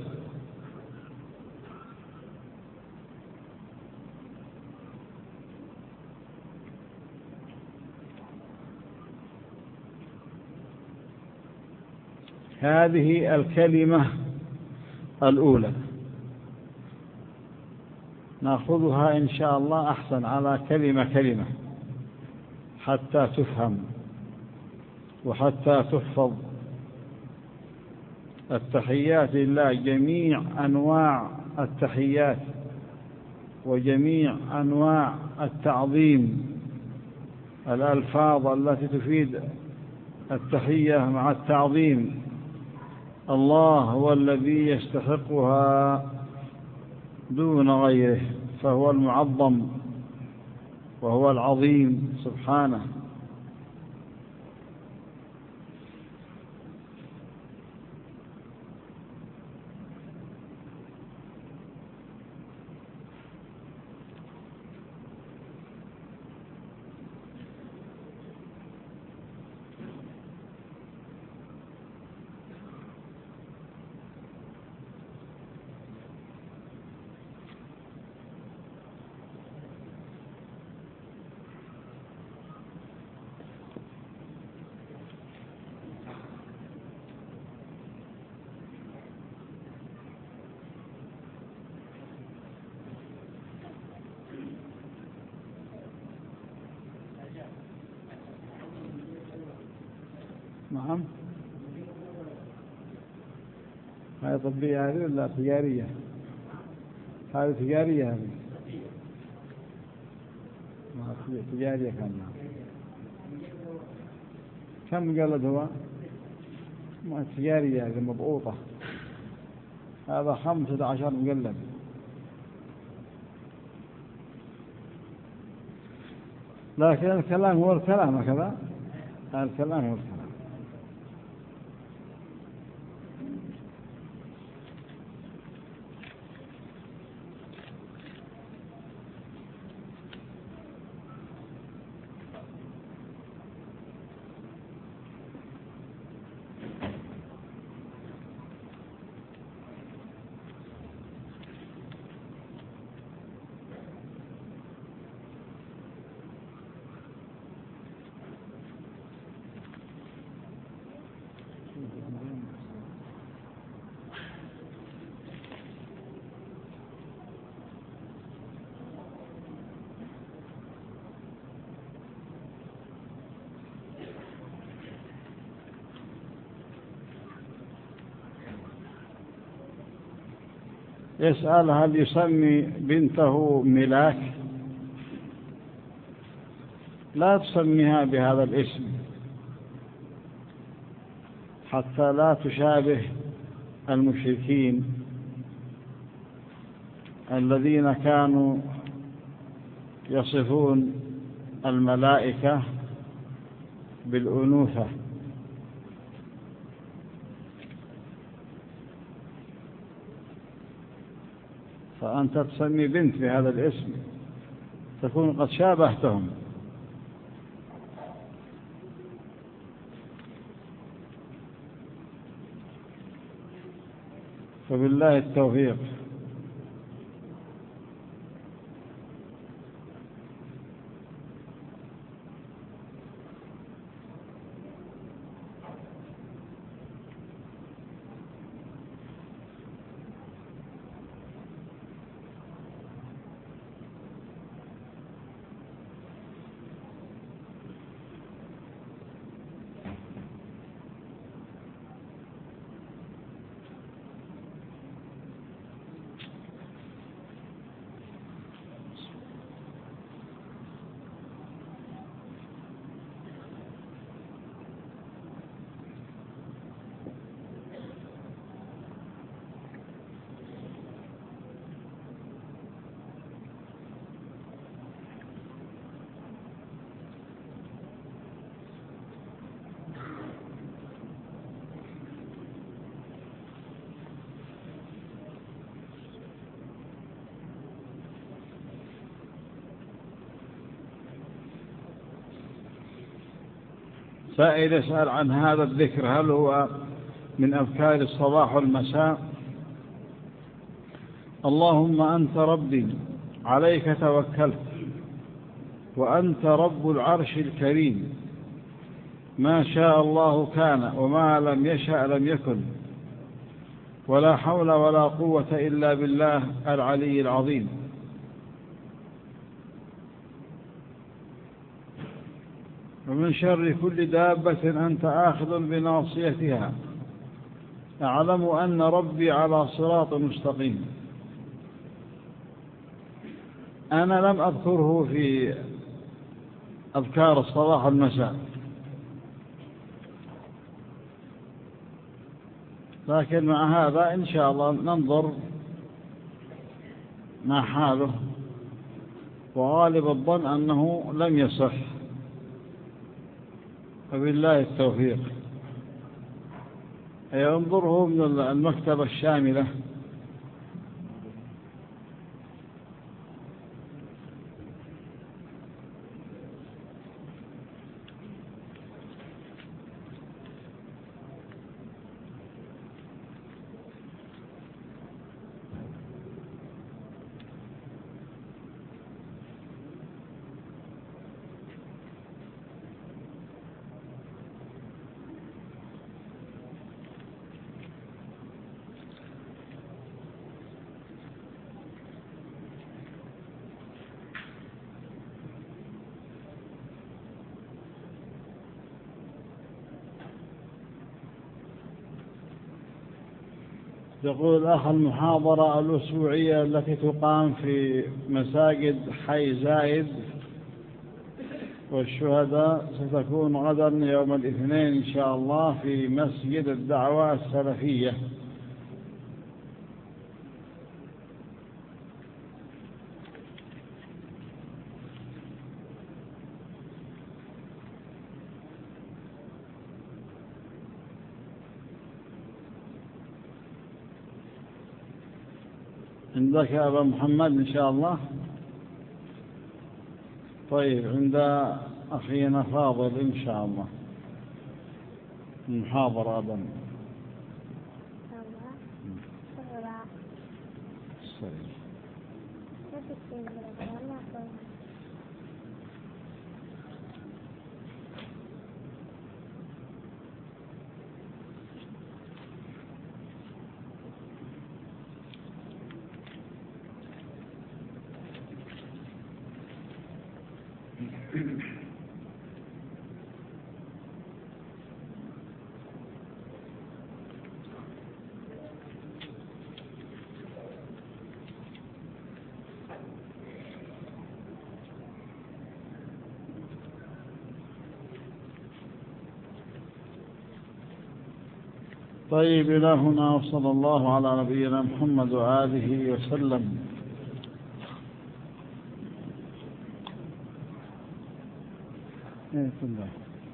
Speaker 1: هذه الكلمة الأولى نأخذها إن شاء الله أحسن على كلمة كلمة حتى تفهم وحتى تحفظ. التحيات لله جميع أنواع التحيات وجميع أنواع التعظيم، الألفاظ التي تفيد التحية مع التعظيم، الله هو الذي يستحقها دون غيره، فهو المعظم وهو العظيم سبحانه. نعم، هذه طبية هذه ولا تجارية؟ هذه تجارية، هذه ما تجارية كان. كم مجلد هو؟ ما تجارية هذه مضغوطة. هذا خمسة عشر مجلد. لكن الكلام هو الكلام هكذا، الكلام هو الكلام. يسأل هل يسمي بنته ملاك؟ لا تسميها بهذا الاسم حتى لا تشابه المشركين الذين كانوا يصفون الملائكة بالأنوثة. فأنت تسمي بنت بهذا الاسم تكون قد شابهتهم. فبالله التوفيق. سائل يسأل عن هذا الذكر، هل هو من أذكار الصباح والمساء؟ اللهم أنت ربي عليك توكلت وأنت رب العرش الكريم، ما شاء الله كان وما لم يشأ لم يكن، ولا حول ولا قوة إلا بالله العلي العظيم. ومن شر كل دابة أنت آخذ بناصيتها، أعلم أن ربي على صراط مستقيم. أنا لم أذكره في أذكار الصباح والمساء، لكن مع هذا إن شاء الله ننظر ما حاله، وغالب الظن أنه لم يصح، وبالله التوفيق. ينظره من المكتبة الشاملة. يقول الأخ: المحاضرة الأسبوعية التي تقام في مساجد حي زايد والشهداء ستكون غدا يوم الاثنين إن شاء الله في مسجد الدعوة السلفية. عندك يا أبا محمد إن شاء الله؟ طيب، عند أخينا فاضل إن شاء الله المحاضرة أبا. طيب، إلى هنا وصلى الله على نبينا محمد وآله وسلم. إيه كله.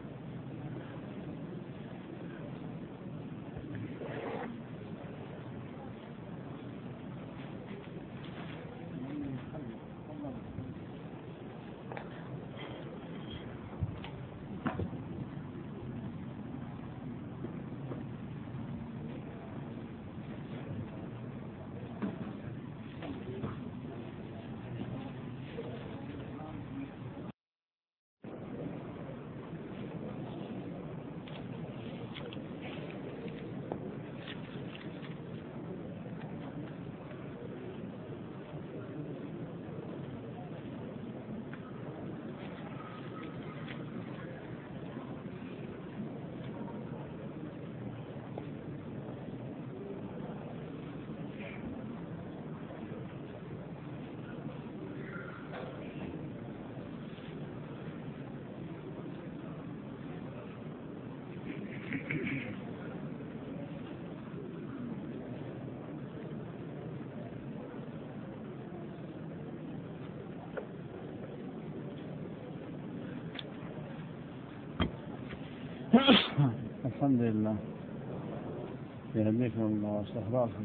Speaker 1: الحمد لله، يهديكم الله واستغفركم.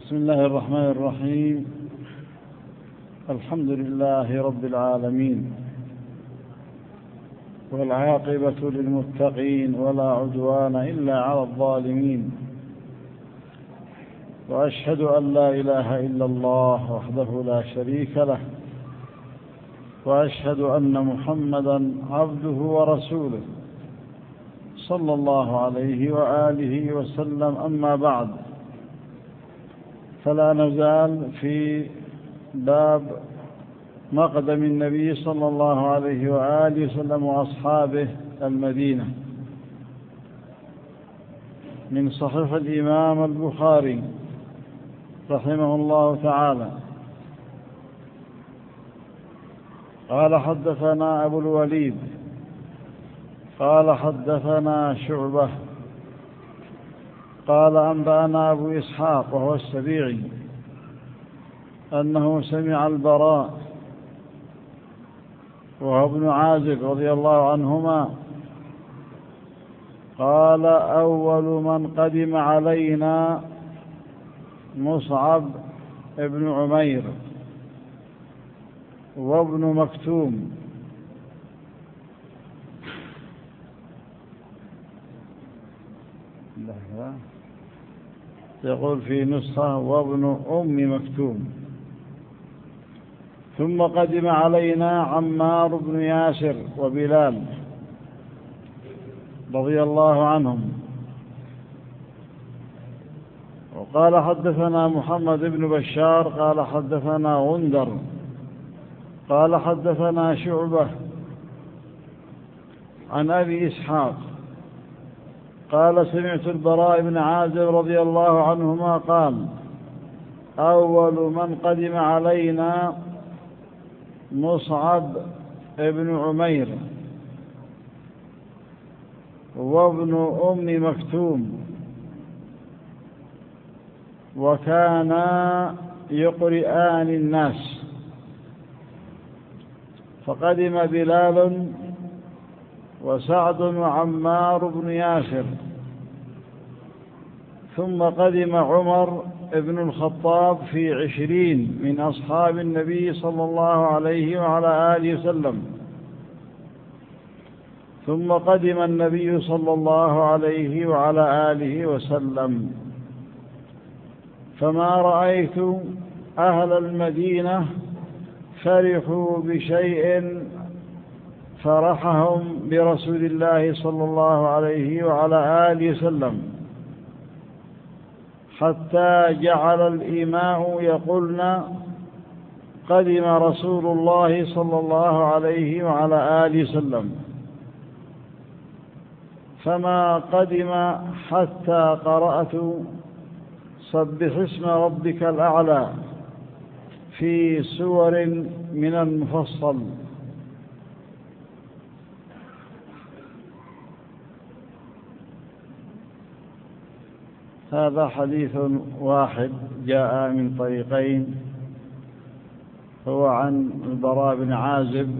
Speaker 1: بسم الله الرحمن الرحيم. الحمد لله رب العالمين، والعاقبة للمتقين، ولا عدوان إلا على الظالمين، وأشهد أن لا إله إلا الله وحده لا شريك له، وأشهد أن محمدا عبده ورسوله صلى الله عليه وآله وسلم. أما بعد، فلا نزال في باب مقدم النبي صلى الله عليه وآله وسلم وأصحابه المدينة من صحيح الإمام البخاري رحمه الله تعالى. قال: حدثنا أبو الوليد قال: حدثنا شعبة قال: أنبأنا أبو إسحاق وهو السبيعي أنه سمع البراء وهو ابن عازب رضي الله عنهما قال: أول من قدم علينا مصعب ابن عمير وابن مكتوم يقول في نسخة وابن أم مكتوم. ثم قدم علينا عمار بن ياسر وبلال رضي الله عنهم. وقال: حدثنا محمد بن بشار قال: حدثنا غندر قال: حدثنا شعبة عن أبي إسحاق قال: سمعت البراء بن عازب رضي الله عنهما قال: أول من قدم علينا مصعب ابن عمير وابن أم مكتوم، وكانا يقرئان الناس. فقدم بلال وسعد وعمار بن ياسر، ثم قدم عمر ابن الخطاب في عشرين من أصحاب النبي صلى الله عليه وعلى آله وسلم، ثم قدم النبي صلى الله عليه وعلى آله وسلم. فما رأيت أهل المدينة فرحوا بشيء فرحهم برسول الله صلى الله عليه وعلى آله وسلم، حتى جعل الإماء يقولن: قدم رسول الله صلى الله عليه وعلى آله وسلم. فما قدم حتى قرأت: سبح اسم ربك الأعلى في سور من المفصل. هذا حديث واحد جاء من طريقين، هو عن البراء بن عازب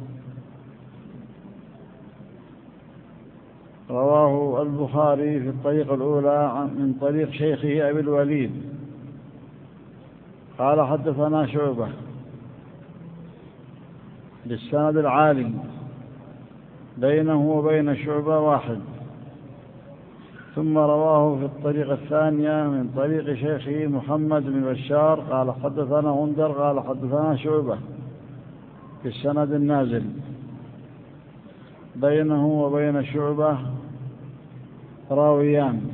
Speaker 1: رواه البخاري في الطريقة الأولى من طريق شيخه أبي الوليد قال: حدثنا شعبة بالسند العالي، بينه وبين شعبة واحد. ثم رواه في الطريقة الثانية من طريق شيخه محمد بن بشار قال: حدثنا غندر قال: حدثنا شعبة بالسند النازل، بينه وبين شعبة راويان.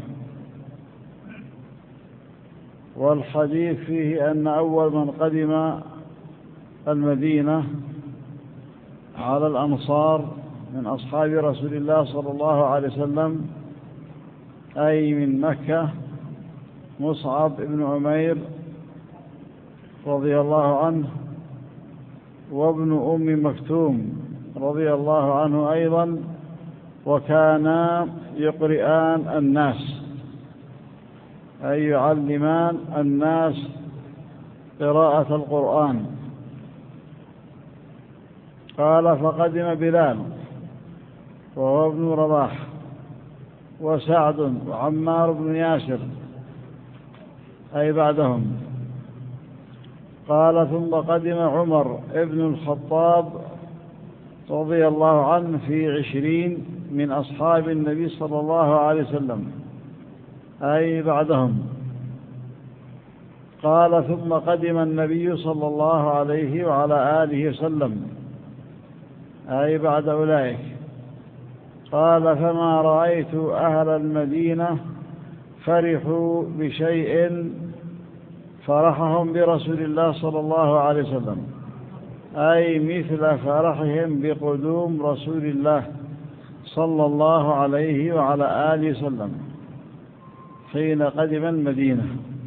Speaker 1: والحديث فيه أن أول من قدم المدينة على الأنصار من أصحاب رسول الله صلى الله عليه وسلم، أي من مكة، مصعب بن عمير رضي الله عنه، وابن أم مكتوم رضي الله عنه أيضا، وكانا يقرئان الناس، أي يعلمان الناس قراءة القرآن. قال: فقدم بلال وهو ابن رباح وسعد وعمار بن ياسر أي بعدهم. قال ثم قدم عمر ابن الخطاب رضي الله عنه في عشرين من أصحاب النبي صلى الله عليه وسلم أي بعدهم. قال ثم قدم النبي صلى الله عليه وعلى آله وسلم أي بعد أولئك. قال فما رأيت أهل المدينة فرحوا بشيء فرحهم برسول الله صلى الله عليه وسلم أي مثل فرحهم بقدوم رسول الله صلى الله عليه وعلى آله وسلم حين قدم المدينة.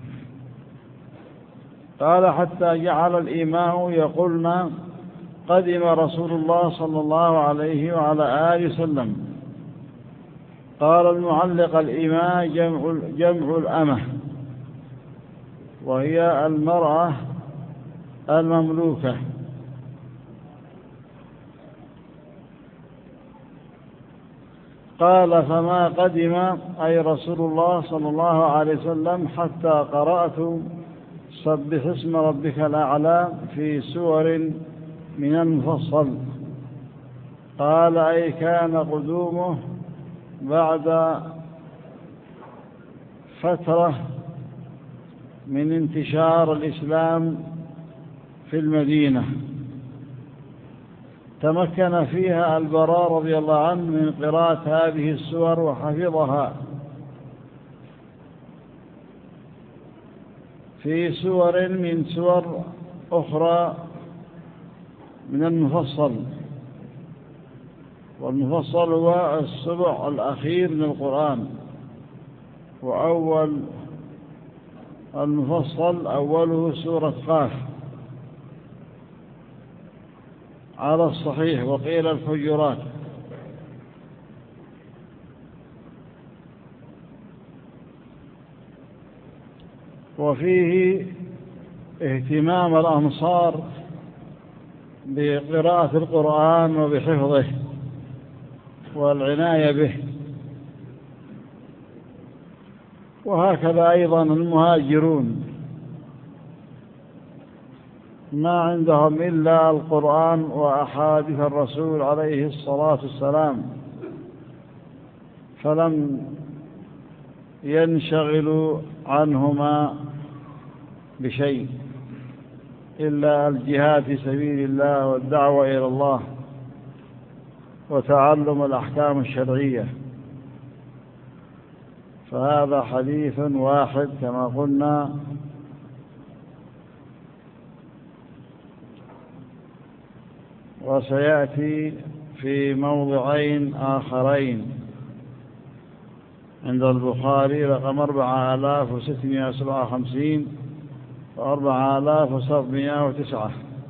Speaker 1: قال حتى جعل الإمام يقولنا قدم رسول الله صلى الله عليه وعلى آله وسلم. قال المعلق الإماء جمع, جمع الأمة وهي المرأة المملوكة. قال فما قدم أي رسول الله صلى الله عليه وسلم حتى قرأت سبح اسم ربك الأعلى في سور من المفصل. قال أي كان قدومه بعد فترة من انتشار الإسلام في المدينة تمكن فيها البراء رضي الله عنه من قراءة هذه السور وحفظها في سور من سور أخرى من المفصل. والمفصل هو السبع الأخير من القرآن، وأول المفصل أوله سورة قاف على الصحيح، وقيل الحجرات. وفيه اهتمام الأنصار بقراءة القرآن وبحفظه والعناية به، وهكذا أيضا المهاجرون ما عندهم إلا القرآن وأحاديث الرسول عليه الصلاة والسلام، فلم ينشغلوا عنهما بشيء إلا الجهاد في سبيل الله والدعوة إلى الله وتعلم الأحكام الشرعية. فهذا حديث واحد كما قلنا، وسيأتي في موضعين آخرين عند البخاري رقم أربعة آلاف وستمائة وسبعة وخمسين وأربعة آلاف وسبعمائة وتسعة.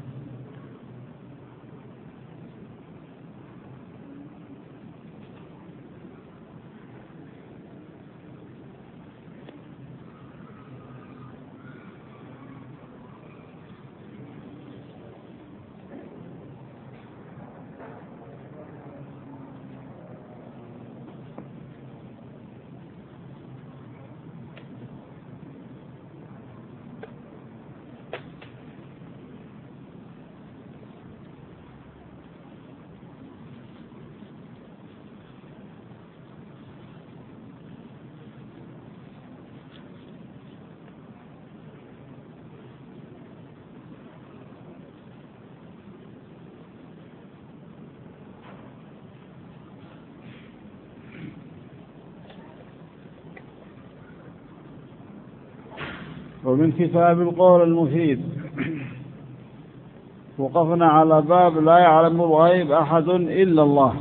Speaker 1: ومن كتاب القول المفيد وقفنا على باب لا يعلم الغيب أحد إلا الله.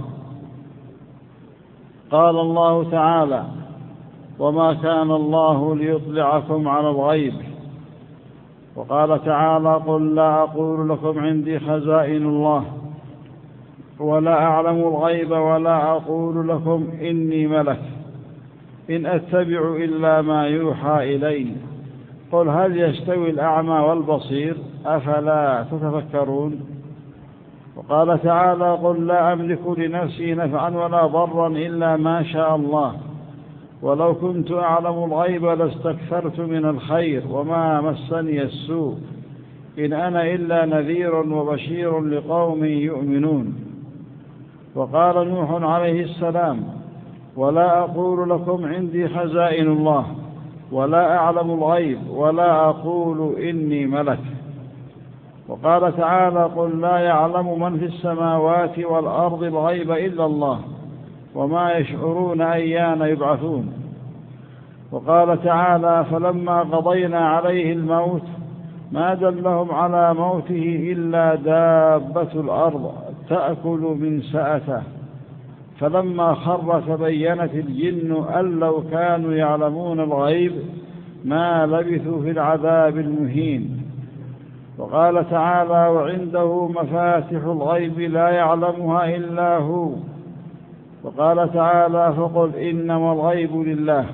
Speaker 1: قال الله تعالى: وما كان الله ليطلعكم على الغيب. وقال تعالى: قل لا أقول لكم عندي خزائن الله ولا أعلم الغيب ولا أقول لكم إني ملك إن أتبع إلا ما يوحى إلي قل هل يستوي الأعمى والبصير أفلا تتفكرون. وقال تعالى: قل لا أملك لنفسي نفعا ولا ضرا إلا ما شاء الله ولو كنت أعلم الغيب لاستكثرت من الخير وما مسني السوء إن أنا إلا نذير وبشير لقوم يؤمنون. وقال نوح عليه السلام: ولا أقول لكم عندي خزائن الله ولا أعلم الغيب ولا أقول إني ملك. وقال تعالى: قل لا يعلم من في السماوات والأرض الغيب إلا الله وما يشعرون أيان يبعثون. وقال تعالى: فلما قضينا عليه الموت ما دلهم على موته إلا دابة الأرض تأكل من سأته فلما خر تبينت الجن أن لو كانوا يعلمون الغيب ما لبثوا في العذاب المهين. وقال تعالى: وعنده مفاتح الغيب لا يعلمها إلا هو. وقال تعالى: فقل إنما الغيب لله.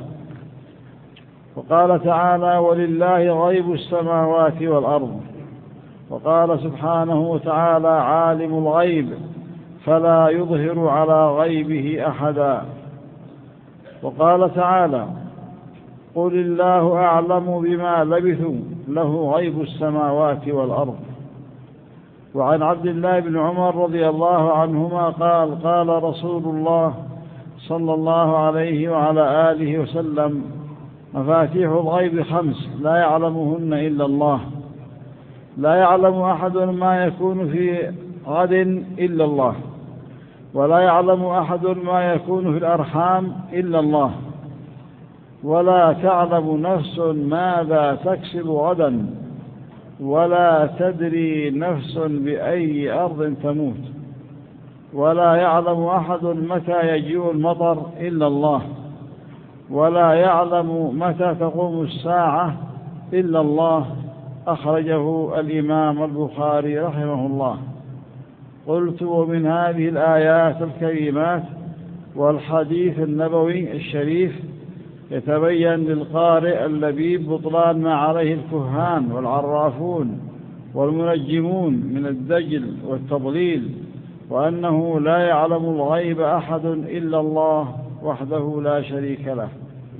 Speaker 1: وقال تعالى: ولله غيب السماوات والأرض. وقال سبحانه وتعالى: عالم الغيب فلا يظهر على غيبه أحدا. وقال تعالى: قل الله أعلم بما لبثوا له غيب السماوات والأرض. وعن عبد الله بن عمر رضي الله عنهما قال: قال رسول الله صلى الله عليه وعلى آله وسلم: مفاتيح الغيب خمس لا يعلمهن إلا الله. لا يعلم أحد ما يكون في غد إلا الله، ولا يعلم أحد ما يكون في الأرحام إلا الله، ولا تعلم نفس ماذا تكسب غدا، ولا تدري نفس بأي أرض تموت، ولا يعلم أحد متى يجيء المطر إلا الله، ولا يعلم متى تقوم الساعة إلا الله. أخرجه الإمام البخاري رحمه الله. قلت: ومن هذه الآيات الكريمات والحديث النبوي الشريف يتبين للقارئ اللبيب بطلان ما عليه الكهان والعرافون والمنجمون من الدجل والتضليل، وأنه لا يعلم الغيب أحد إلا الله وحده لا شريك له.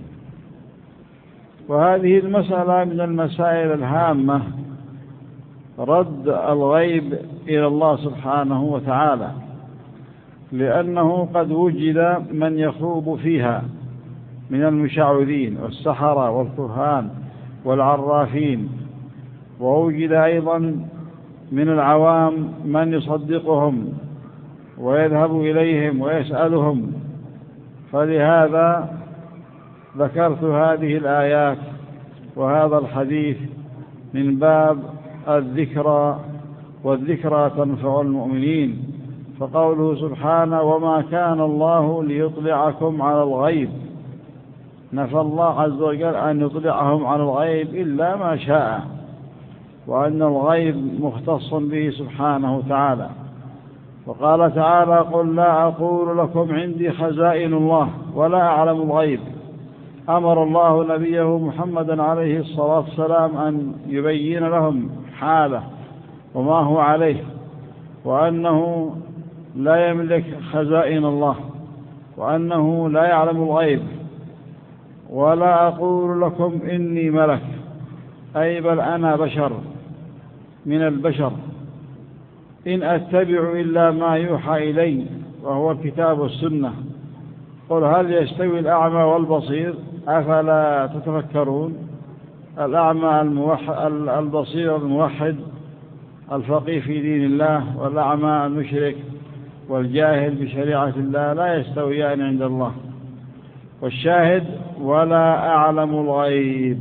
Speaker 1: وهذه المسألة من المسائل الهامة، رد الغيب إلى الله سبحانه وتعالى، لأنه قد وجد من يخوض فيها من المشعوذين والسحرة والكهان والعرافين، ووجد أيضا من العوام من يصدقهم ويذهب إليهم ويسألهم. فلهذا ذكرت هذه الآيات وهذا الحديث من باب الذكرى، والذكرى تنفع المؤمنين. فقوله سبحانه: وما كان الله ليطلعكم على الغيب، نفى الله عز وجل أن يطلعهم على الغيب إلا ما شاء، وأن الغيب مختص به سبحانه وتعالى. وقال تعالى: قل لا أقول لكم عندي خزائن الله ولا أعلم الغيب. أمر الله نبيه محمدا عليه الصلاة والسلام أن يبين لهم حاله وما هو عليه، وأنه لا يملك خزائن الله، وأنه لا يعلم الغيب. ولا أقول لكم إني ملك، أي بل أنا بشر من البشر، إن أتبع إلا ما يوحى إلي وهو الكتاب والسنة. قل هل يستوي الأعمى والبصير أفلا تتفكرون؟ الأعمى الموحد البصير الموحد الفقيه في دين الله، والأعمى المشرك والجاهل بشريعة الله لا يستويان عند الله. والشاهد: ولا أعلم الغيب،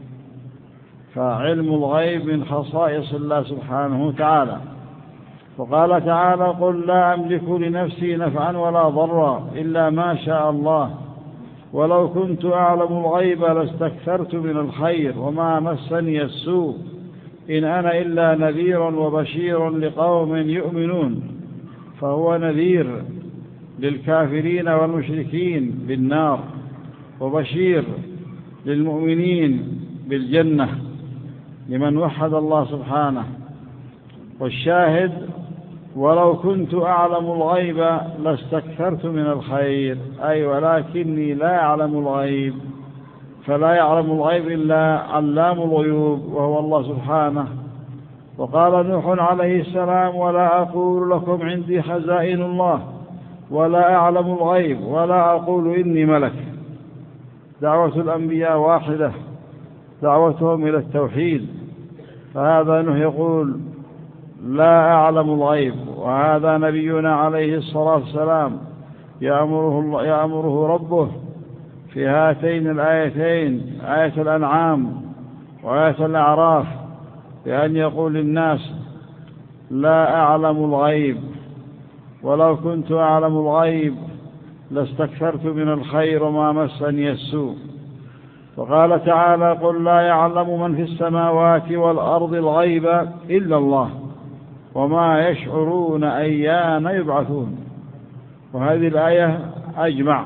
Speaker 1: فعلم الغيب من خصائص الله سبحانه وتعالى. وقال تعالى: قل لا أملك لنفسي نفعا ولا ضرا إلا ما شاء الله ولو كنت أعلم الغيب لاستكثرت من الخير وما مسني السوء إن أنا إلا نذير وبشير لقوم يؤمنون. فهو نذير للكافرين والمشركين بالنار، وبشير للمؤمنين بالجنة لمن وحد الله سبحانه. والشاهد: ولو كنت أعلم الغيب لاستكثرت من الخير، أي ولكني لا أعلم الغيب، فلا يعلم الغيب إلا علام الغيوب وهو الله سبحانه. وقال نوح عليه السلام: ولا أقول لكم عندي خزائن الله ولا أعلم الغيب ولا أقول إني ملك. دعوة الأنبياء واحدة، دعوتهم إلى التوحيد، فهذا نوح يقول لا أعلم الغيب، وهذا نبينا عليه الصلاة والسلام يأمره, الله يأمره ربه في هاتين الآيتين، آية الأنعام وآية الأعراف، بأن يقول للناس لا أعلم الغيب، ولو كنت أعلم الغيب لاستكثرت من الخير وما مسني السوء. وقال تعالى: قل لا يعلم من في السماوات والأرض الغيب إلا الله وما يشعرون أيان يبعثون. وهذه الآية أجمع،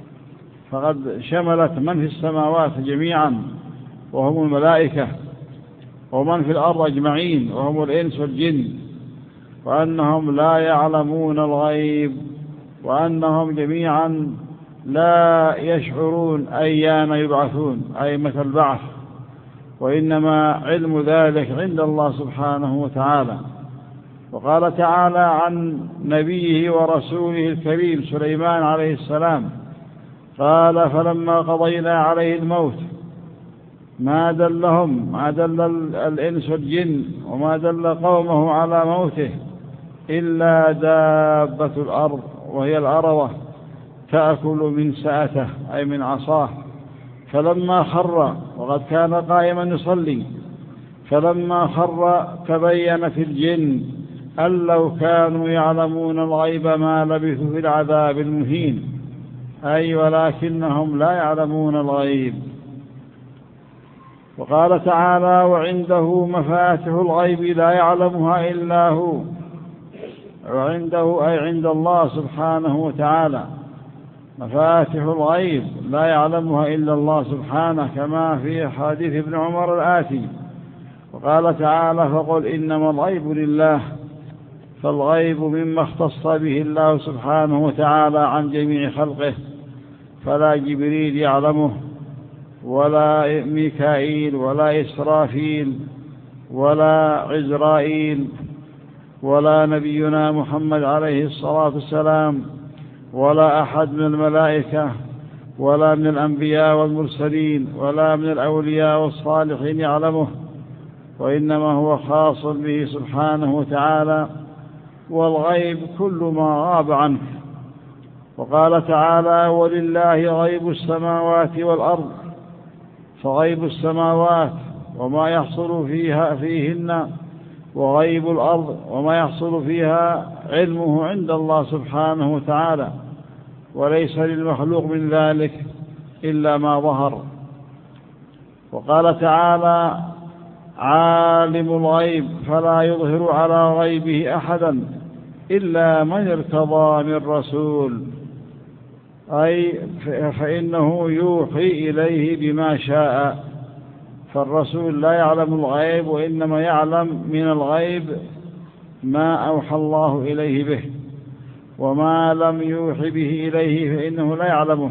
Speaker 1: فقد شملت من في السماوات جميعا وهم الملائكة، ومن في الأرض أجمعين وهم الإنس والجن، وأنهم لا يعلمون الغيب، وأنهم جميعا لا يشعرون أيان يبعثون، أي متى البعث، وإنما علم ذلك عند الله سبحانه وتعالى. وقال تعالى عن نبيه ورسوله الكريم سليمان عليه السلام قال: فلما قضينا عليه الموت ما دلهم ما دل الإنس والجن وما دل قومه على موته إلا دابة الأرض وهي الأروة تأكل من سأته، أي من عصاه. فلما خر، وقد كان قائما يصلي، فلما خر تبينت الجن أن لو كانوا يعلمون الغيب ما لبثوا في العذاب المهين، أي ولكنهم لا يعلمون الغيب. وقال تعالى: وعنده مفاتح الغيب لا يعلمها إلا هو. وعنده أي عند الله سبحانه وتعالى مفاتح الغيب لا يعلمها إلا الله سبحانه، كما في حديث ابن عمر الآتي. وقال تعالى: فقل إنما الغيب لله. فالغيب مما اختص به الله سبحانه وتعالى عن جميع خلقه، فلا جبريل يعلمه ولا ميكائيل ولا إسرافيل ولا عزرائيل ولا نبينا محمد عليه الصلاة والسلام ولا أحد من الملائكة ولا من الأنبياء والمرسلين ولا من الأولياء والصالحين يعلمه، وإنما هو خاص به سبحانه وتعالى، والغيب كل ما غاب عنه. وقال تعالى: ولله غيب السماوات والأرض. فغيب السماوات وما يحصل فيها فيهن، وغيب الأرض وما يحصل فيها علمه عند الله سبحانه وتعالى، وليس للمخلوق من ذلك إلا ما ظهر. وقال تعالى: عالم الغيب فلا يظهر على غيبه أحدا إلا من ارتضى من رسول، أي فإنه يوحي إليه بما شاء. فالرسول لا يعلم الغيب، وإنما يعلم من الغيب ما أوحى الله إليه به، وما لم يوحي به إليه فإنه لا يعلمه.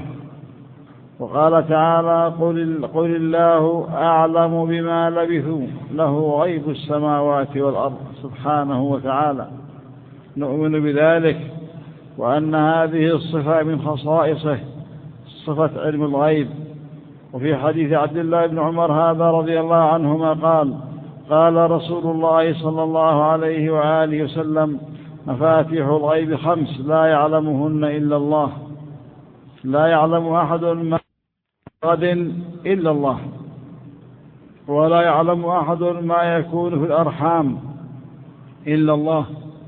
Speaker 1: وقال تعالى: قل, قل الله أعلم بما لبثوا له غيب السماوات والأرض سبحانه وتعالى. نؤمن بذلك، وأن هذه الصفة من خصائصه، صفة علم الغيب. وفي حديث عبد الله بن عمر هذا رضي الله عنهما قال: قال رسول الله صلى الله عليه وآله وسلم: مفاتيح الغيب خمس لا يعلمهن إلا الله، لا يعلم أحد ما غد إلا الله، ولا يعلم أحد ما يكون في الأرحام إلا الله.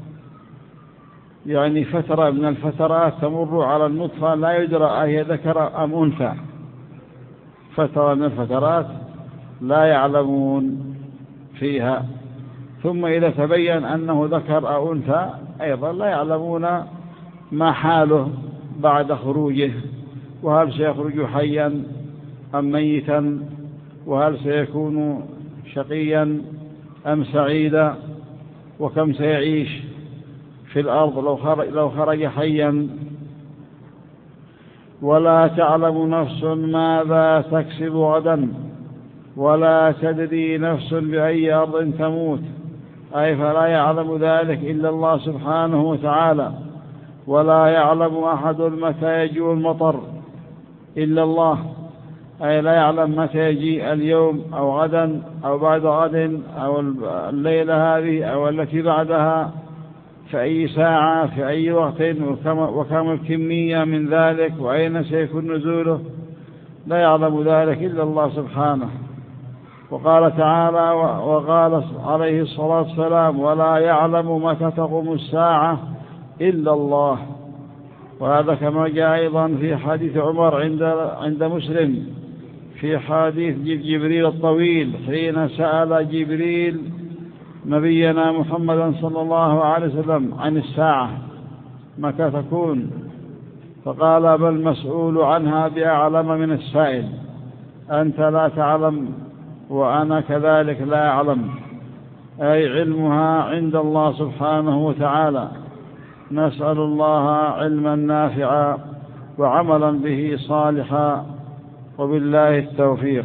Speaker 1: يعني فترة من الفترات تمر على النطفة لا يدرى أهي ذكر أم أنثى، فترة من الفترات لا يعلمون فيها، ثم إذا تبين أنه ذكر أو أنثى أيضا لا يعلمون ما حاله بعد خروجه، وهل سيخرج حيا أم ميتا، وهل سيكون شقيا أم سعيدا، وكم سيعيش. في الأرض لو خرج, لو خرج حيا، ولا تعلم نفس ماذا تكسب غدا، ولا تدري نفس بأي أرض تموت، أي فلا يعلم ذلك إلا الله سبحانه وتعالى. ولا يعلم أحد متى يجيء المطر إلا الله، أي لا يعلم متى يجيء، اليوم أو غدا أو بعد غد أو الليلة هذه أو التي بعدها، في أي ساعة في أي وقت، وكم الكمية من ذلك، وأين سيكون نزوله، لا يعلم ذلك إلا الله سبحانه. وقال تعالى وقال عليه الصلاة والسلام: ولا يعلم متى تقوم الساعة إلا الله. وهذا كما جاء أيضا في حديث عمر عند عند مسلم في حديث جبريل الطويل، حين سأل جبريل نبينا محمدا صلى الله عليه وسلم عن الساعة متى تكون، فقال: بل مسؤول عنها بأعلم من السائل، أنت لا تعلم وأنا كذلك لا أعلم، أي علمها عند الله سبحانه وتعالى. نسأل الله علما نافعا وعملا به صالحا، وبالله التوفيق.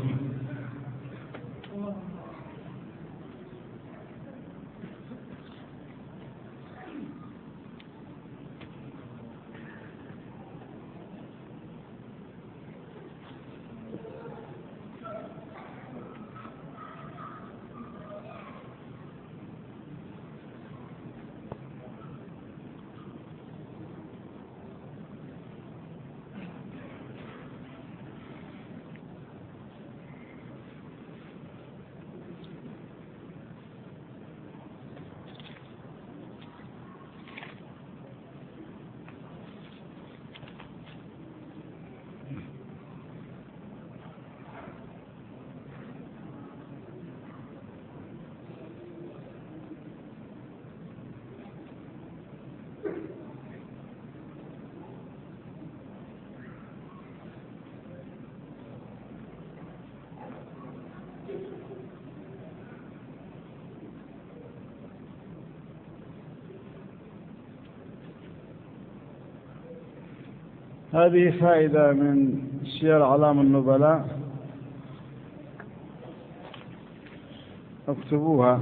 Speaker 1: هذه فائدة من سير أعلام النبلاء، اكتبوها.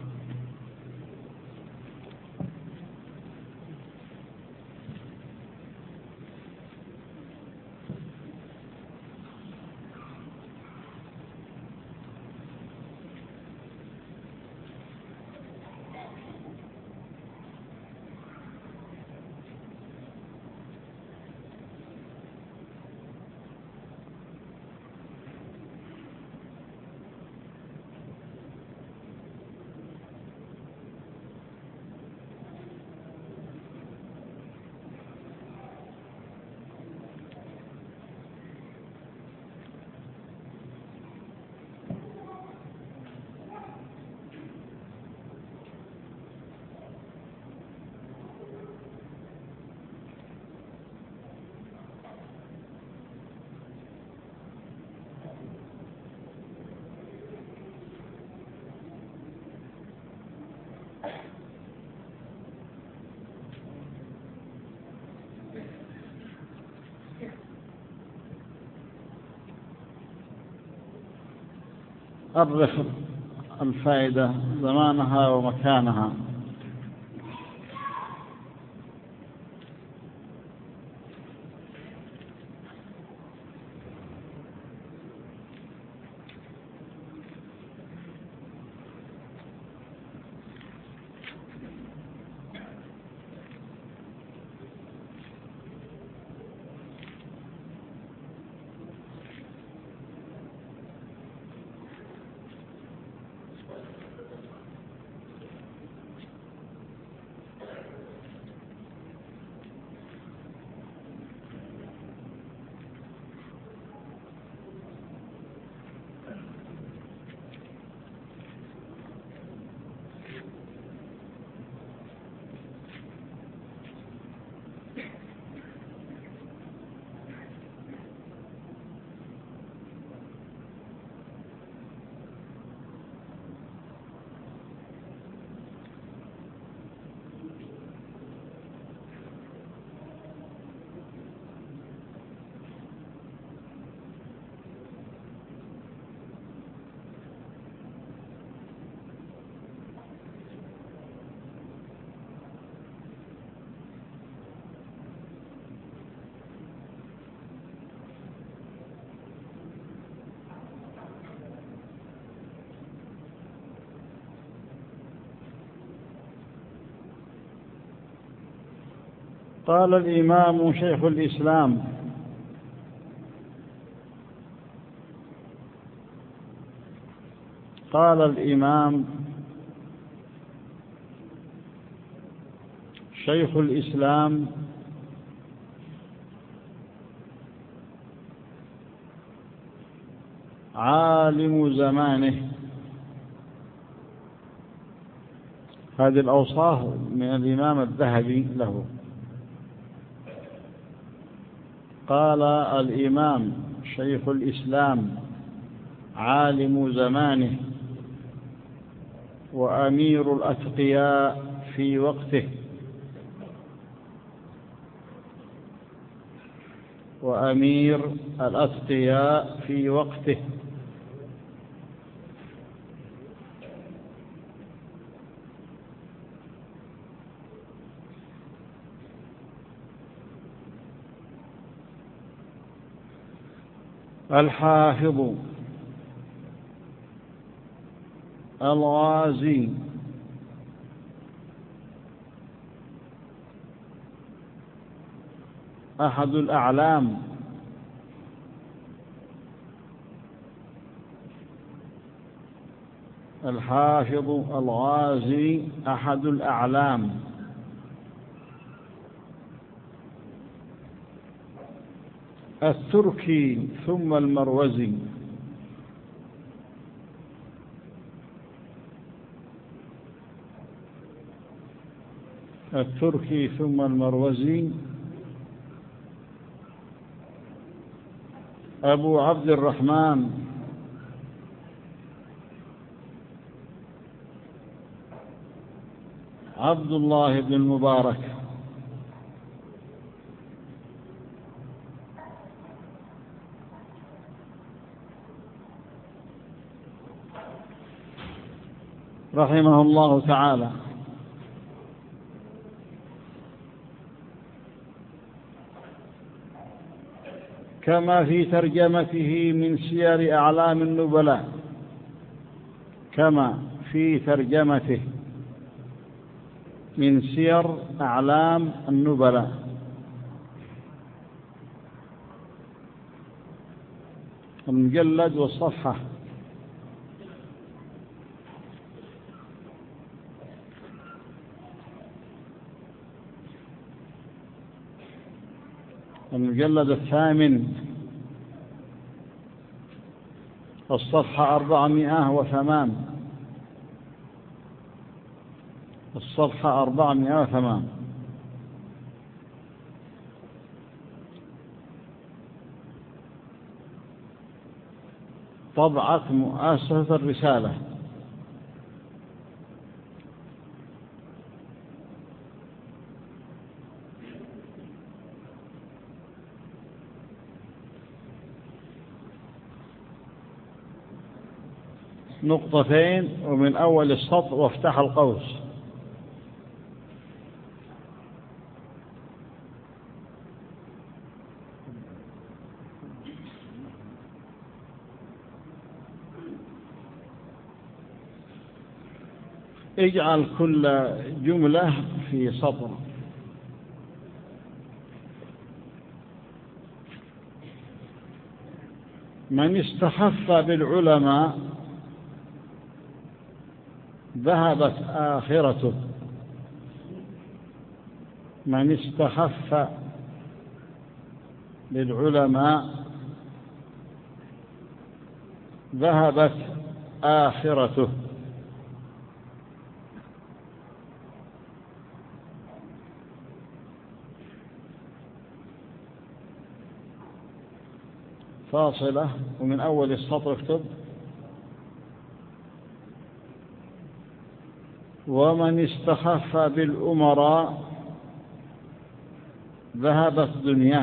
Speaker 1: أرخ الفائدة زمانها ومكانها. قال الإمام شيخ الإسلام قال الإمام شيخ الإسلام عالم زمانه. هذه الأوصاف من الإمام الذهبي له. قال الإمام شيخ الإسلام عالم زمانه وأمير الأتقياء في وقته وأمير الأتقياء في وقته الحافظ الغازي أحد الأعلام الحافظ الغازي أحد الأعلام التركي ثم المروزي التركي ثم المروزي أبو عبد الرحمن عبد الله بن المبارك رحمه الله تعالى. كما في ترجمته من سير أعلام النبلاء كما في ترجمته من سير أعلام النبلاء المجلد والصفحة المجلد الثامن الصفحة أربعمائة وثمان الصفحة أربعمائة وثمان طبعة مؤسسة الرسالة. نقطتين ومن أول السطر وافتح القوس. اجعل كل جملة في سطر. من استخف بالعلماء ذهبت آخرته. من استخف بالعلماء ذهبت آخرته. فاصلة ومن أول السطر اكتب ومن استخف بالأمراء ذهبت دنياه.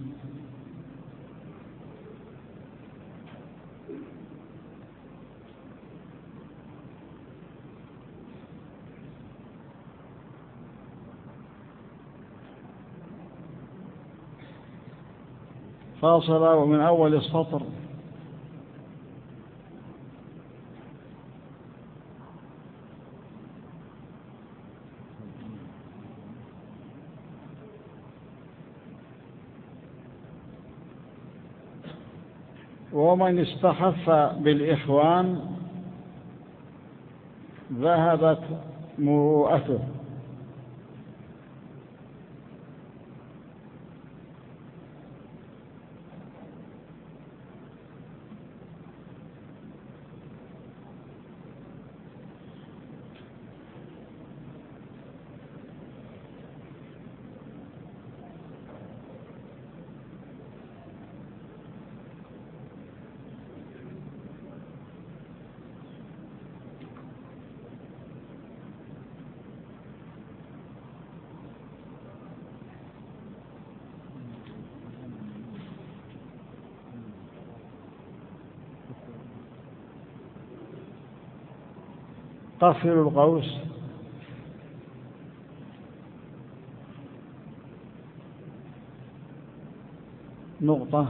Speaker 1: فاصلة ومن أول السطر ومن استخف بالإخوان ذهبت مروءته. قفل القوس نقطة.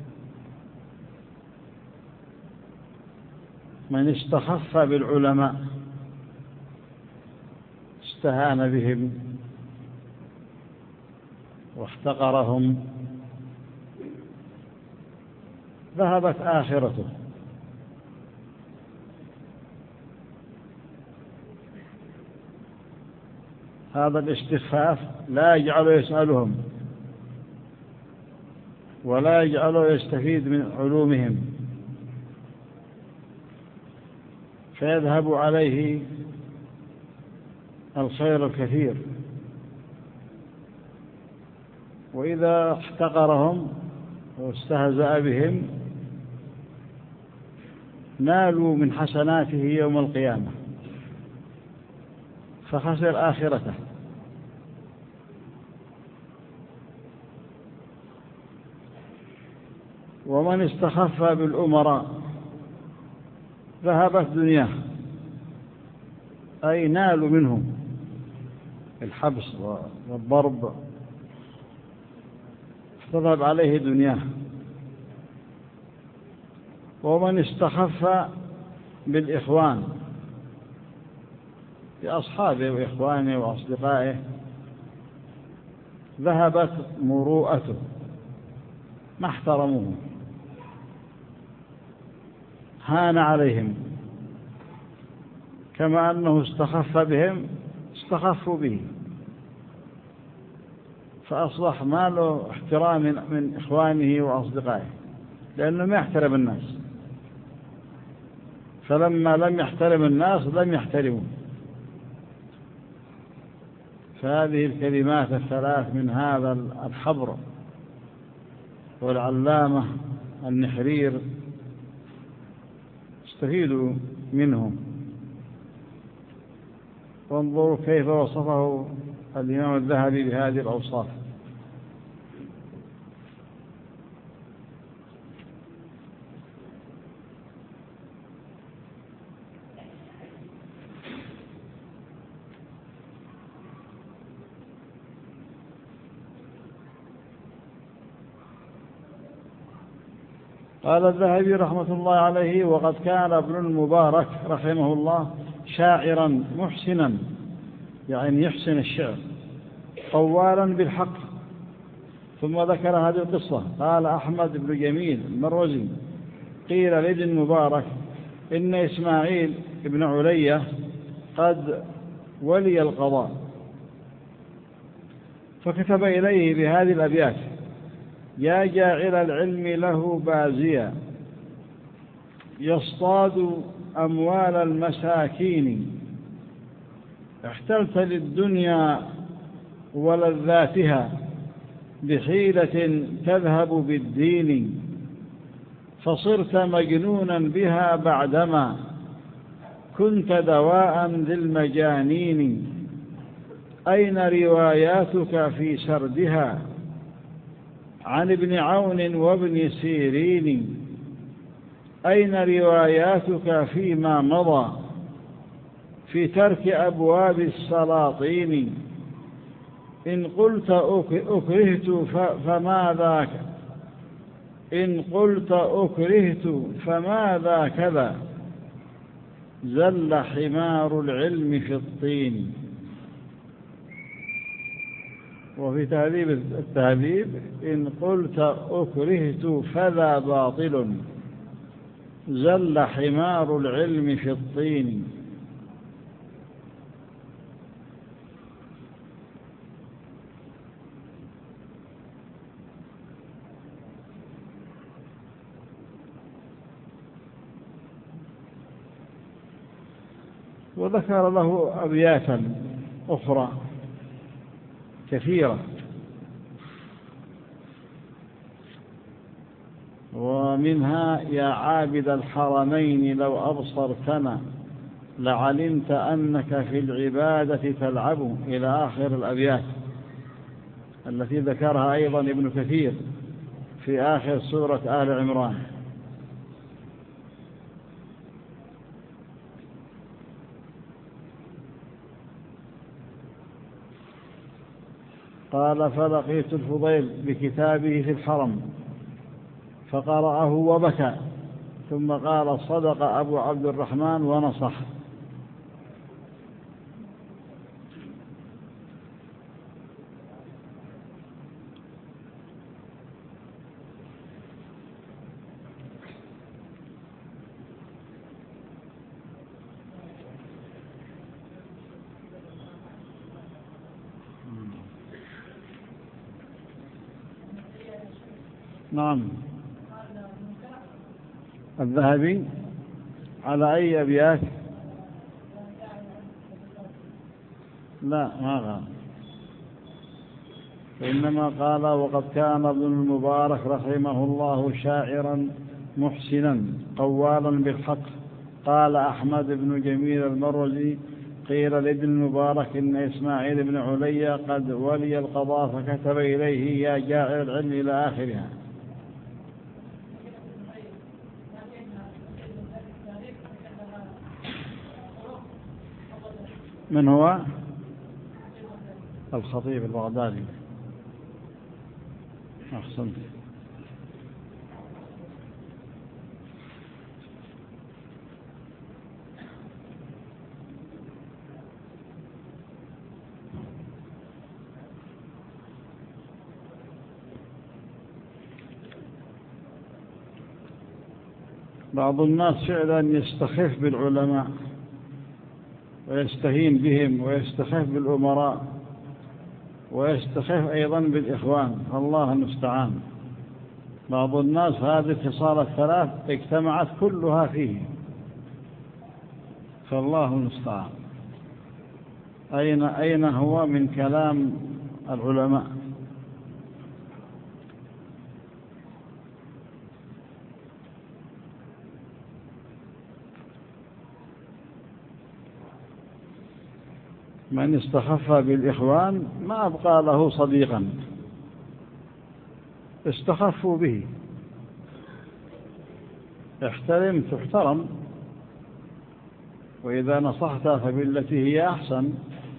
Speaker 1: من استخف بالعلماء استهان بهم واحتقرهم ذهبت آخرته. هذا الاستخفاف لا يجعله يسألهم ولا يجعله يستفيد من علومهم، فيذهب عليه الخير الكثير. وإذا احتقرهم واستهزأ بهم نالوا من حسناته يوم القيامة فخسر آخرته. ومن استخف بالأمراء ذهبت دنياه، أي نالوا منهم الحبس والضرب تذهب عليه دنياه. ومن استخف بالإخوان بأصحابه وإخوانه وأصدقائه ذهبت مروءته، ما احترموه، هان عليهم، كما أنه استخف بهم استخفوا به، فأصبح ما له احترام من إخوانه وأصدقائه لأنه ما يحترم الناس، فلما لم يحترم الناس لم يحترموا. فهذه الكلمات الثلاث من هذا الحبر والعلامة النحرير استفيدوا منهم. وانظروا كيف وصفه الإمام الذهبي بهذه الأوصاف. قال الذهبي رحمة الله عليه: وقد كان ابن المبارك رحمه الله شاعرا محسنا، يعني يحسن الشعر، قوالا بالحق. ثم ذكر هذه القصة. قال أحمد بن جميل المروزي: قيل لابن المبارك إن إسماعيل بن علية قد ولي القضاء، فكتب إليه بهذه الأبيات: يا جاعل العلم له بازيا، يصطاد أموال المساكين، احتلت للدنيا ولذاتها بحيلة تذهب بالدين، فصرت مجنونا بها بعدما كنت دواء للمجانين. أين رواياتك في سردها عن ابن عون وابن سيرين؟ أين رواياتك فيما مضى في ترك أبواب السلاطين؟ إن قلت أكرهت فماذا إن قلت أكرهت فماذا كذا، زل حمار العلم في الطين. وفي تهذيب التهذيب: إن قلت أكرهت فذا باطل زل حمار العلم في الطين. وذكر له أبياتا أخرى كثيرة، ومنها: يا عابد الحرمين لو أبصرتنا لعلمت أنك في العبادة تلعب، إلى آخر الأبيات التي ذكرها أيضا ابن كثير في آخر سورة آل عمران. قال: فلقيت الفضيل بكتابه في الحرم فقرأه وبكى، ثم قال: صدق أبو عبد الرحمن ونصح. نعم. الذهبي على أي أبيات؟ لا، ما قال، إنما قال: وقد كان ابن المبارك رحمه الله شاعرا محسنا قوالا بالحق. قال أحمد بن جميل المروزي: قيل لابن المبارك إن إسماعيل بن علي قد ولي القضاء فكتب إليه: يا جاعل العلم، إلى آخرها. من هو؟ الخطيب البغدادي. أحسنت. بعض الناس فعلا يستخف بالعلماء ويستهين بهم ويستخف بالأمراء ويستخف أيضا بالإخوان، الله المستعان. بعض الناس هذه الخصال الثلاث اجتمعت كلها فيه، فالله المستعان. أين أين هو من كلام العلماء؟ من استخف بالإخوان ما أبقى له صديقا، استخفوا به. احترم تحترم، وإذا نصحت فبالتي هي أحسن.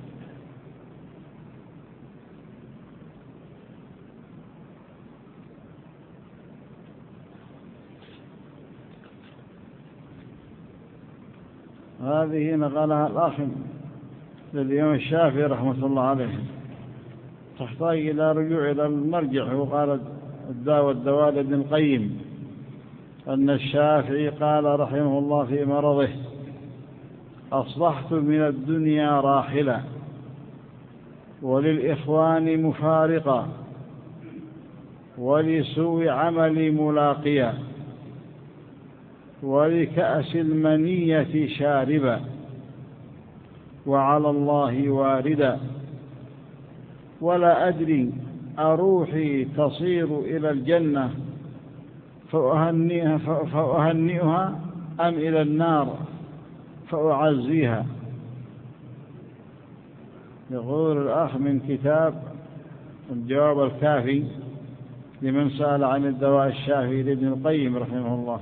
Speaker 1: هذه نقلها الأخ للإمام الشافعي رحمة الله عليه، تحتاج إلى رجوع إلى المرجع. وقال الداء والدواء لابن القيم أن الشافعي قال رحمه الله في مرضه: أصبحت من الدنيا راحلا وللإخوان مفارقا ولسوء عملي ملاقيا ولكأس المنية شاربا وعلى الله واردا، ولا أدري أروحي تصير إلى الجنة فأهنئها, فأهنئها أم إلى النار فأعزيها. يقول الأخ من كتاب الجواب الكافي لمن سأل عن الدواء الشافي لابن القيم رحمه الله.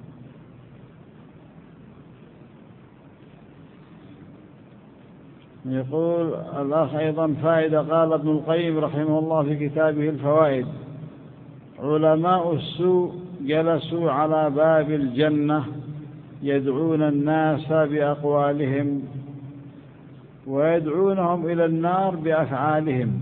Speaker 1: يقول الأخ أيضا فائدة: قال ابن القيم رحمه الله في كتابه الفوائد: علماء السوء جلسوا على باب الجنة يدعون الناس بأقوالهم ويدعونهم إلى النار بأفعالهم،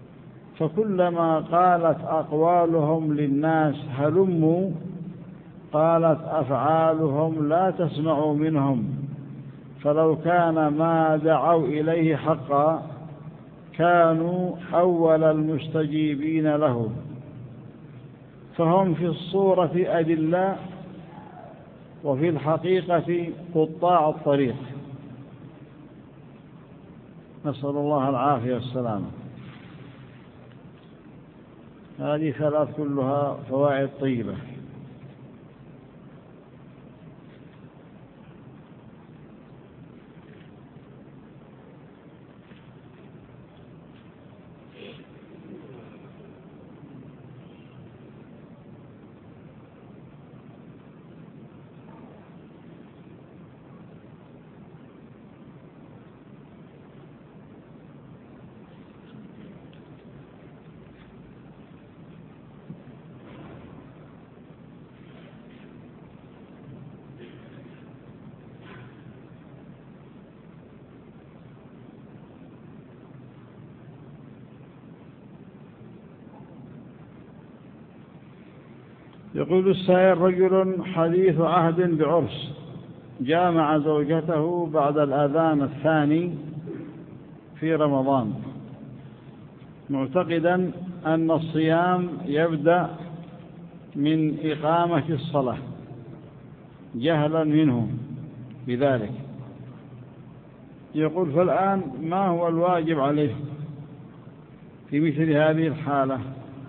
Speaker 1: فكلما قالت أقوالهم للناس هلموا قالت أفعالهم لا تسمع منهم، فلو كان ما دعوا إليه حقا كانوا أول المستجيبين له، فهم في الصورة أدلاء وفي الحقيقة قطاع الطريق. نسأل الله العافية والسلامة. هذه ثلاث كلها فوائد طيبة. يقول السائل: رجل حديث عهد بعرس جامع زوجته بعد الأذان الثاني في رمضان، معتقدا أن الصيام يبدأ من إقامة الصلاة، جهلا منه بذلك. يقول: فالآن ما هو الواجب عليه في مثل هذه الحالة؟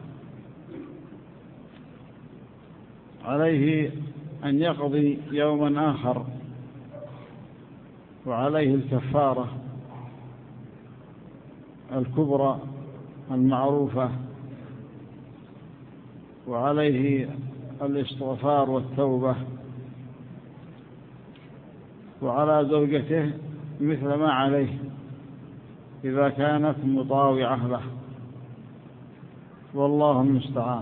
Speaker 1: عليه أن يقضي يوما آخر، وعليه الكفارة الكبرى المعروفة، وعليه الاستغفار والتوبة، وعلى زوجته مثل ما عليه إذا كانت مطاوعة له، والله المستعان.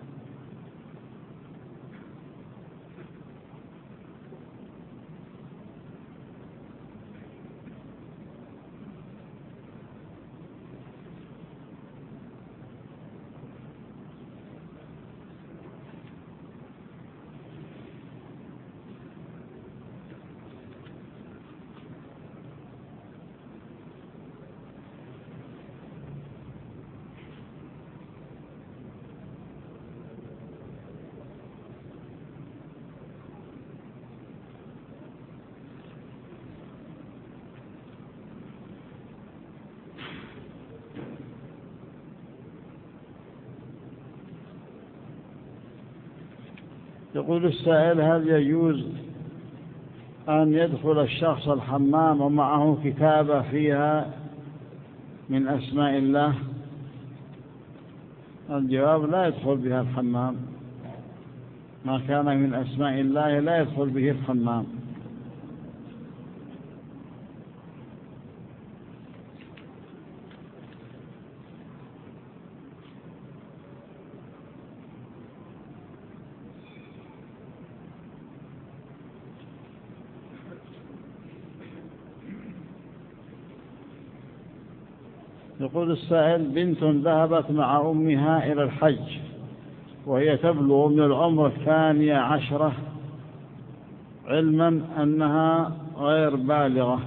Speaker 1: يقول السائل: هل يجوز أن يدخل الشخص الحمام ومعه كتابة فيها من أسماء الله؟ الجواب: لا يدخل بها الحمام، ما كان من أسماء الله لا يدخل به الحمام. يقول السائل: بنت ذهبت مع أمها إلى الحج وهي تبلغ من العمر الثانية عشرة، علما أنها غير بالغة،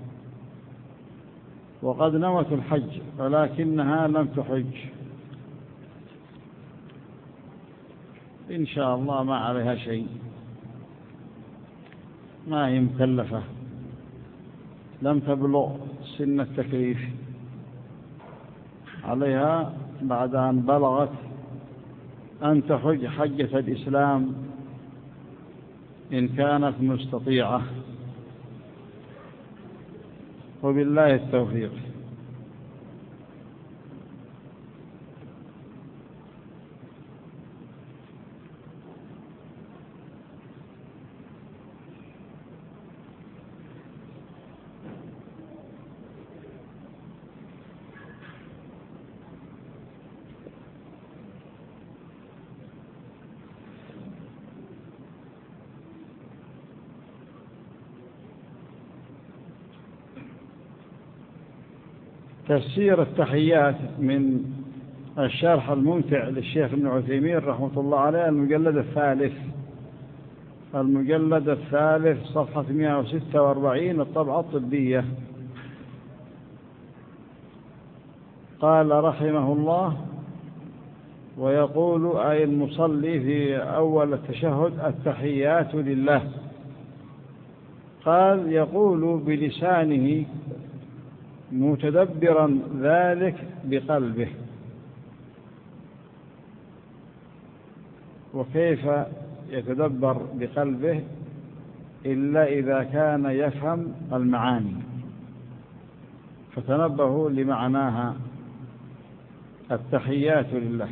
Speaker 1: وقد نوت الحج ولكنها لم تحج. إن شاء الله ما عليها شيء، ما هي مكلفة، لم تبلغ سن التكليف. عليها بعد أن بلغت أن تحج حجة الإسلام إن كانت مستطيعة، وبالله التوفيق. تفسير التحيات من الشرح الممتع للشيخ ابن عثيمين رحمة الله عليه، المجلد الثالث المجلد الثالث صفحة مئة وستة وأربعين الطبعة الطبية. قال رحمه الله: ويقول أي المصلي في أول التشهد: التحيات لله. قال: يقول بلسانه متدبرا ذلك بقلبه. وكيف يتدبر بقلبه إلا إذا كان يفهم المعاني؟ فتنبهوا لمعناها: التحيات لله.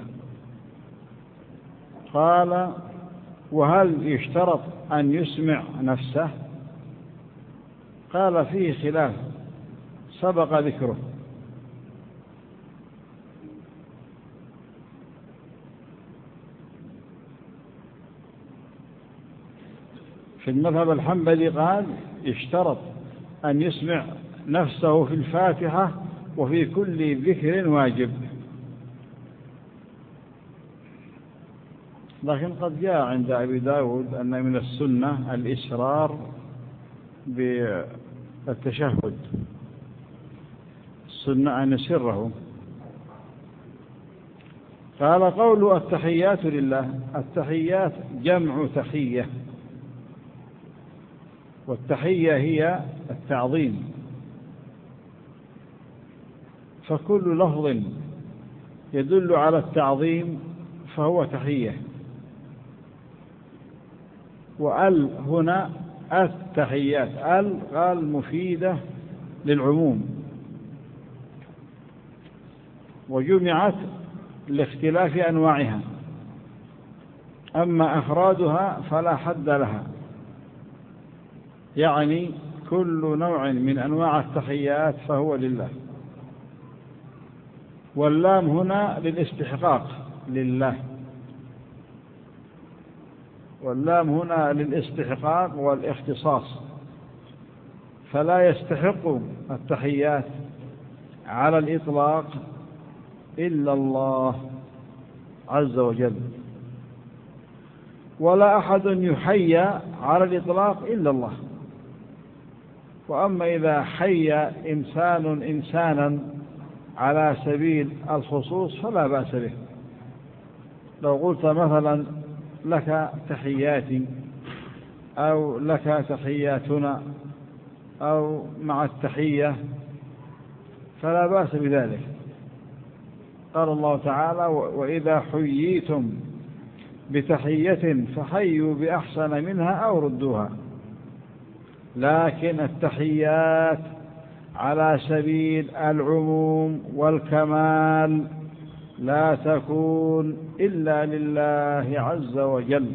Speaker 1: قال: وهل يشترط أن يسمع نفسه؟ قال: فيه خلاف سبق ذكره. في المذهب الحنبلي قال: يشترط أن يسمع نفسه في الفاتحة وفي كل ذكر واجب. لكن قد جاء عند أبي داود أن من السنة الإسرار بالتشهد، السنة أن يسره. قال: قول التحيات لله: التحيات جمع تحية، والتحية هي التعظيم، فكل لفظ يدل على التعظيم فهو تحية. وأل هنا التحيات، أل قال مفيدة للعموم، وجمعت لاختلاف أنواعها، أما أفرادها فلا حد لها، يعني كل نوع من أنواع التحيات فهو لله. واللام هنا للاستحقاق لله، واللام هنا للاستحقاق والاختصاص، فلا يستحق التحيات على الإطلاق إلا الله عز وجل، ولا أحد يحيى على الإطلاق إلا الله. وأما إذا حي إنسان إنسانا على سبيل الخصوص فلا بأس به. لو قلت مثلا: لك تحياتي، أو لك تحياتنا، أو مع التحية، فلا بأس بذلك. قال الله تعالى: وإذا حييتم بتحية فحيوا بأحسن منها أو ردوها. لكن التحيات على سبيل العموم والكمال لا تكون إلا لله عز وجل.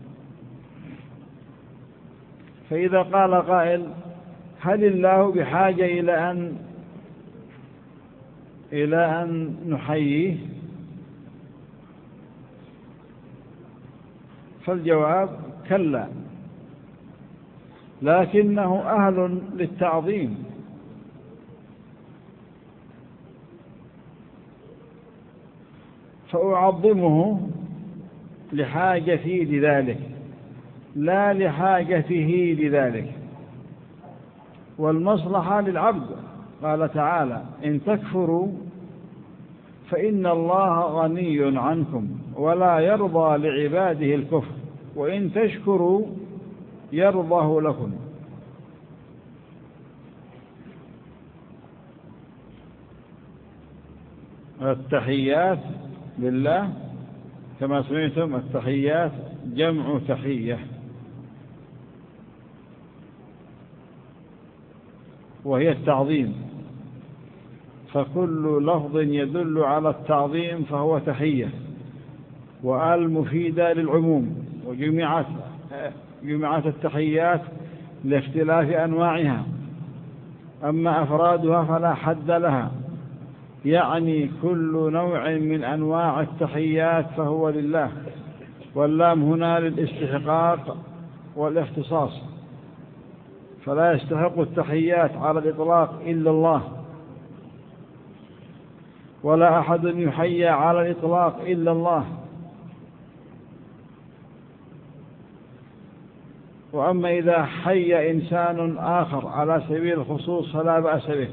Speaker 1: فإذا قال قائل: هل الله بحاجة إلى أن إلى أن نحييه؟ فالجواب: كلا، لكنه أهل للتعظيم، فأعظمه لحاجتي لذلك لا لحاجته لذلك. والمصلحة للعبد. قال تعالى: إن تكفروا فإن الله غني عنكم ولا يرضى لعباده الكفر وإن تشكروا يرضه لكم. التحيات لله كما سمعتم، التحيات جمع تحية، وهي التعظيم، فكل لفظ يدل على التعظيم فهو تحية. وآل مفيدة للعموم، وجمعت جمعت التحيات لاختلاف أنواعها، أما أفرادها فلا حد لها، يعني كل نوع من أنواع التحيات فهو لله. واللام هنا للاستحقاق والاختصاص، فلا يستحق التحيات على الإطلاق إلا الله، ولا أحد يحيى على الإطلاق إلا الله. وأما إذا حي إنسان آخر على سبيل الخصوص فلا بأس به.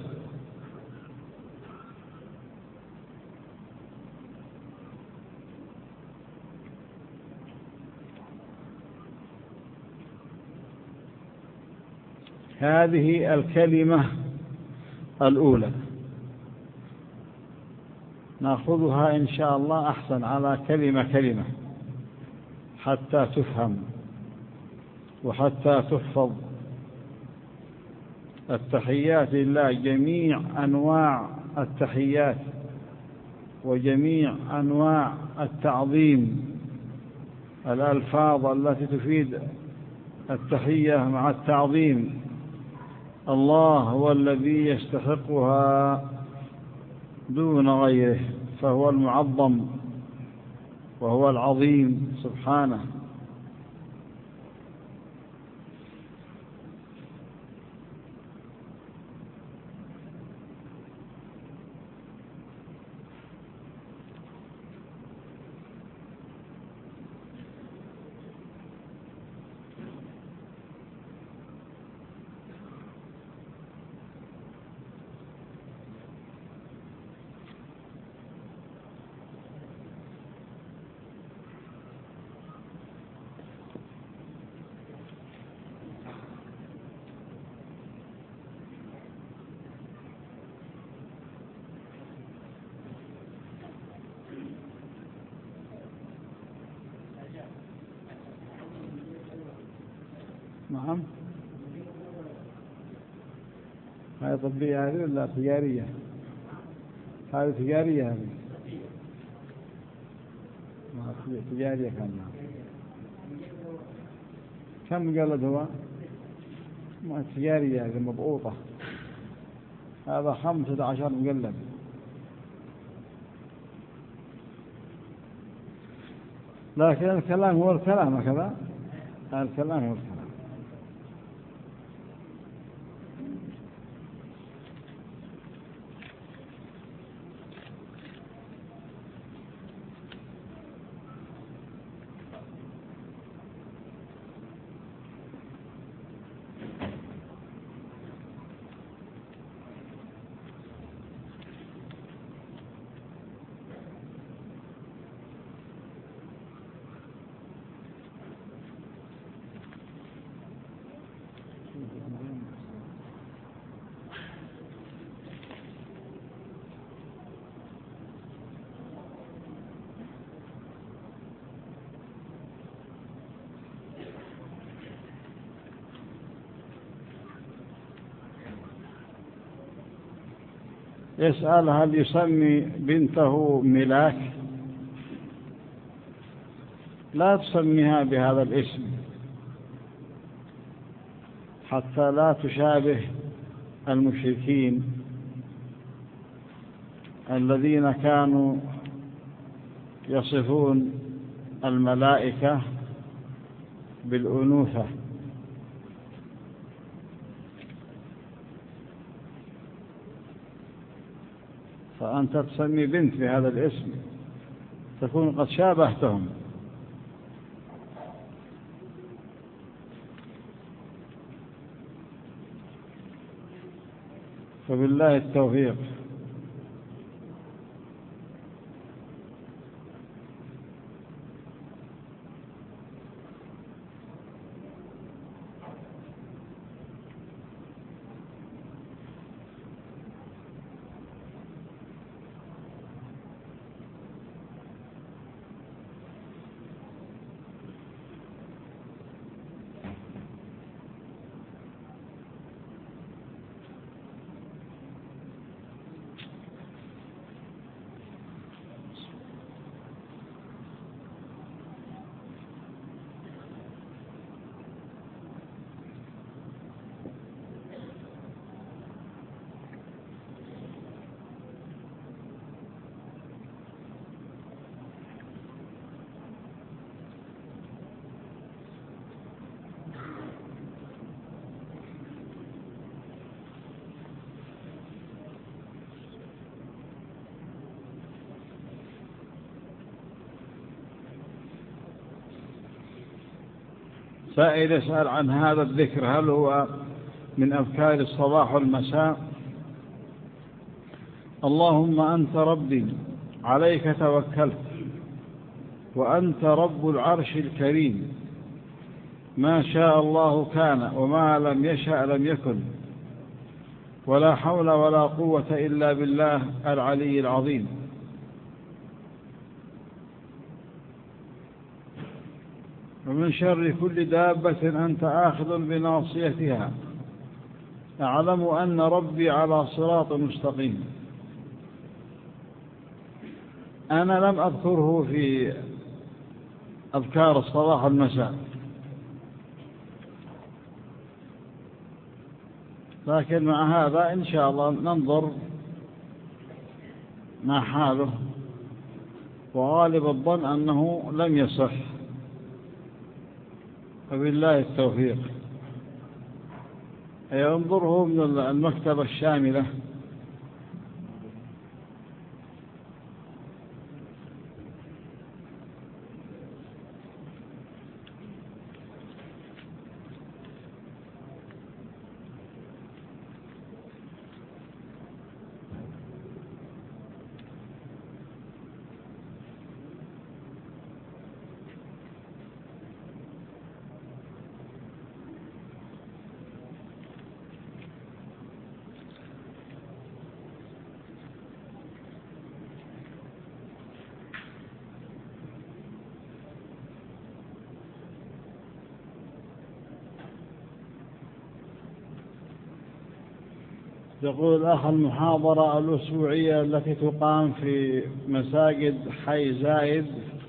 Speaker 1: هذه الكلمة الأولى نأخذها إن شاء الله أحسن على كلمة كلمة حتى تفهم وحتى تحفظ. التحيات لله جميع أنواع التحيات وجميع أنواع التعظيم، الألفاظ التي تفيد التحية مع التعظيم الله هو الذي يستحقها دون غيره، فهو المعظم وهو العظيم سبحانه. نعم، هذه طبية هذه ولا تجارية؟ هذه تجارية، هذه تجارية كان. كم مجلد هو؟ ما تجارية هذه مضغوطة. هذا خمسة عشر مجلد. لكن الكلام هو الكلام هكذا، الكلام هو الكلام. يسأل هل يسمي بنته ملاك؟ لا تسميها بهذا الاسم حتى لا تشابه المشركين الذين كانوا يصفون الملائكة بالأنوثة. فأنت تسمي بنت بهذا الاسم تكون قد شابهتهم. فبالله التوفيق. سائل يسأل عن هذا الذكر هل هو من أذكار الصباح والمساء؟ اللهم أنت ربي عليك توكلت وأنت رب العرش الكريم، ما شاء الله كان وما لم يشأ لم يكن، ولا حول ولا قوة إلا بالله العلي العظيم. ومن شر كل دابة أنت آخذ بناصيتها، أعلم أن ربي على صراط مستقيم. أنا لم أذكره في أذكار الصباح والمساء، لكن مع هذا إن شاء الله ننظر مع حاله، وغالب الظن أنه لم يصح، وبالله التوفيق. ينظره من المكتبة الشاملة. يقول الأخ المحاضرة الأسبوعية التي تقام في مساجد حي زايد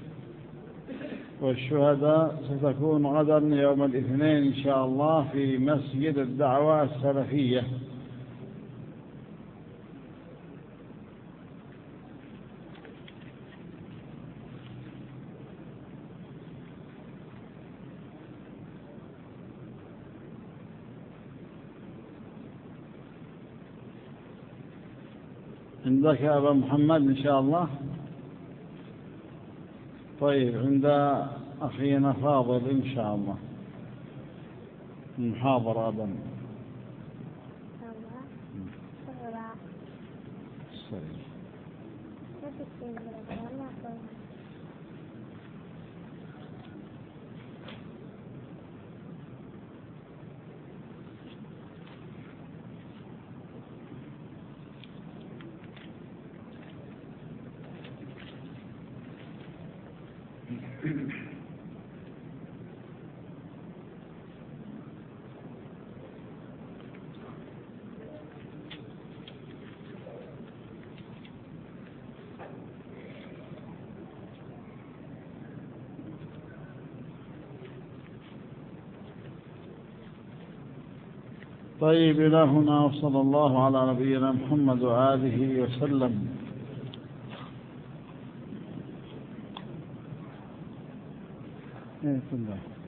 Speaker 1: والشهداء ستكون غدا يوم الاثنين إن شاء الله في مسجد الدعوة السلفية. عندك يا أبا محمد إن شاء الله؟ طيب، عند أخينا فاضل إن شاء الله محاضرة أبا طيب، إلى هنا وصلى الله على نبينا محمد وآله وسلم. إيه كله